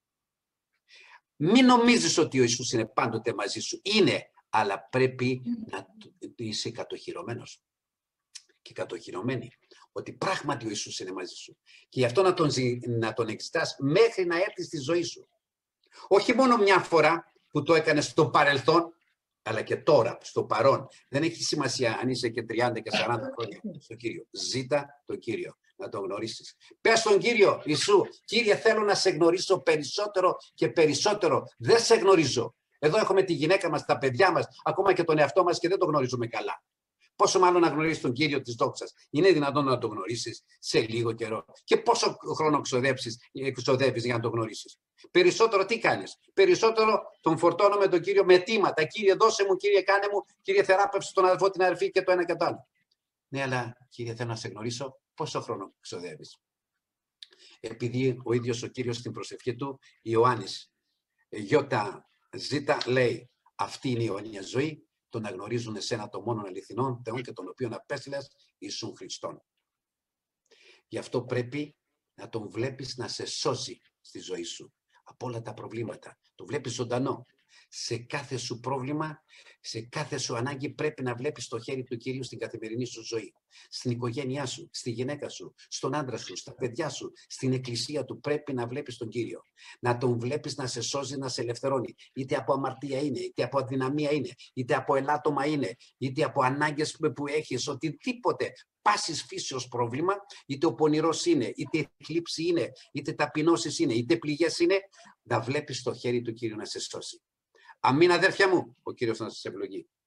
Μην νομίζεις ότι ο Ιησούς είναι πάντοτε μαζί σου. Είναι, αλλά πρέπει να είσαι κατοχυρωμένος και κατοχυρωμένη. Ότι πράγματι ο Ιησούς είναι μαζί σου. Και γι' αυτό να τον, να τον εξητάς μέχρι να έρθει στη ζωή σου. Όχι μόνο μια φορά που το έκανε στο παρελθόν, αλλά και τώρα, στο παρόν. Δεν έχει σημασία αν είσαι και τριάντα και σαράντα χρόνια στο Κύριο. Ζήτα τον Κύριο, να τον γνωρίσεις. Πες στον Κύριο Ιησού, Κύριε, θέλω να σε γνωρίσω περισσότερο και περισσότερο. Δεν σε γνωρίζω. Εδώ έχουμε τη γυναίκα μας, τα παιδιά μας, ακόμα και τον εαυτό μας και δεν το γνωρίζουμε καλά. Πόσο μάλλον να γνωρίσεις τον Κύριο της δόξας. Είναι δυνατόν να τον γνωρίσεις σε λίγο καιρό? Και πόσο χρόνο ξοδεύεις για να τον γνωρίσεις? Περισσότερο τι κάνεις? Περισσότερο τον φορτώνω με τον Κύριο με αιτήματα. Κύριε, δώσε μου, Κύριε, κάνε μου, Κύριε, θεράπευσε τον αδελφό, την αδελφή και το ένα και το άλλο. Ναι, αλλά Κύριε, θέλω να σε γνωρίσω. Πόσο χρόνο ξοδεύεις? Επειδή ο ίδιος ο Κύριος στην προσευχή του, Ιωάννης Γιώτα Ζήτα, λέει, αυτή είναι η αιώνια ζωή, το να γνωρίζουν εσένα το μόνον αληθινόν Θεόν και τον οποίον απέστειλες, Ιησούν Χριστόν. Γι' αυτό πρέπει να τον βλέπεις να σε σώσει στη ζωή σου από όλα τα προβλήματα. Το βλέπεις ζωντανό. Σε κάθε σου πρόβλημα, σε κάθε σου ανάγκη πρέπει να βλέπεις το χέρι του Κυρίου στην καθημερινή σου ζωή. Στην οικογένειά σου, στη γυναίκα σου, στον άντρα σου, στα παιδιά σου, στην εκκλησία του πρέπει να βλέπεις τον Κύριο. Να τον βλέπεις να σε σώζει, να σε ελευθερώνει. Είτε από αμαρτία είναι, είτε από αδυναμία είναι, είτε από ελάττωμα είναι, είτε από ανάγκες που έχεις, οτιδήποτε πάσης φύσεως πρόβλημα, είτε ο πονηρός είναι, είτε θλίψη είναι, είτε ταπεινώσεις είναι, είτε πληγές είναι, να βλέπεις το χέρι του Κύριου να σε σώσει. Αμήν, αδέρφια μου, ο Κύριος να σας ευλογεί.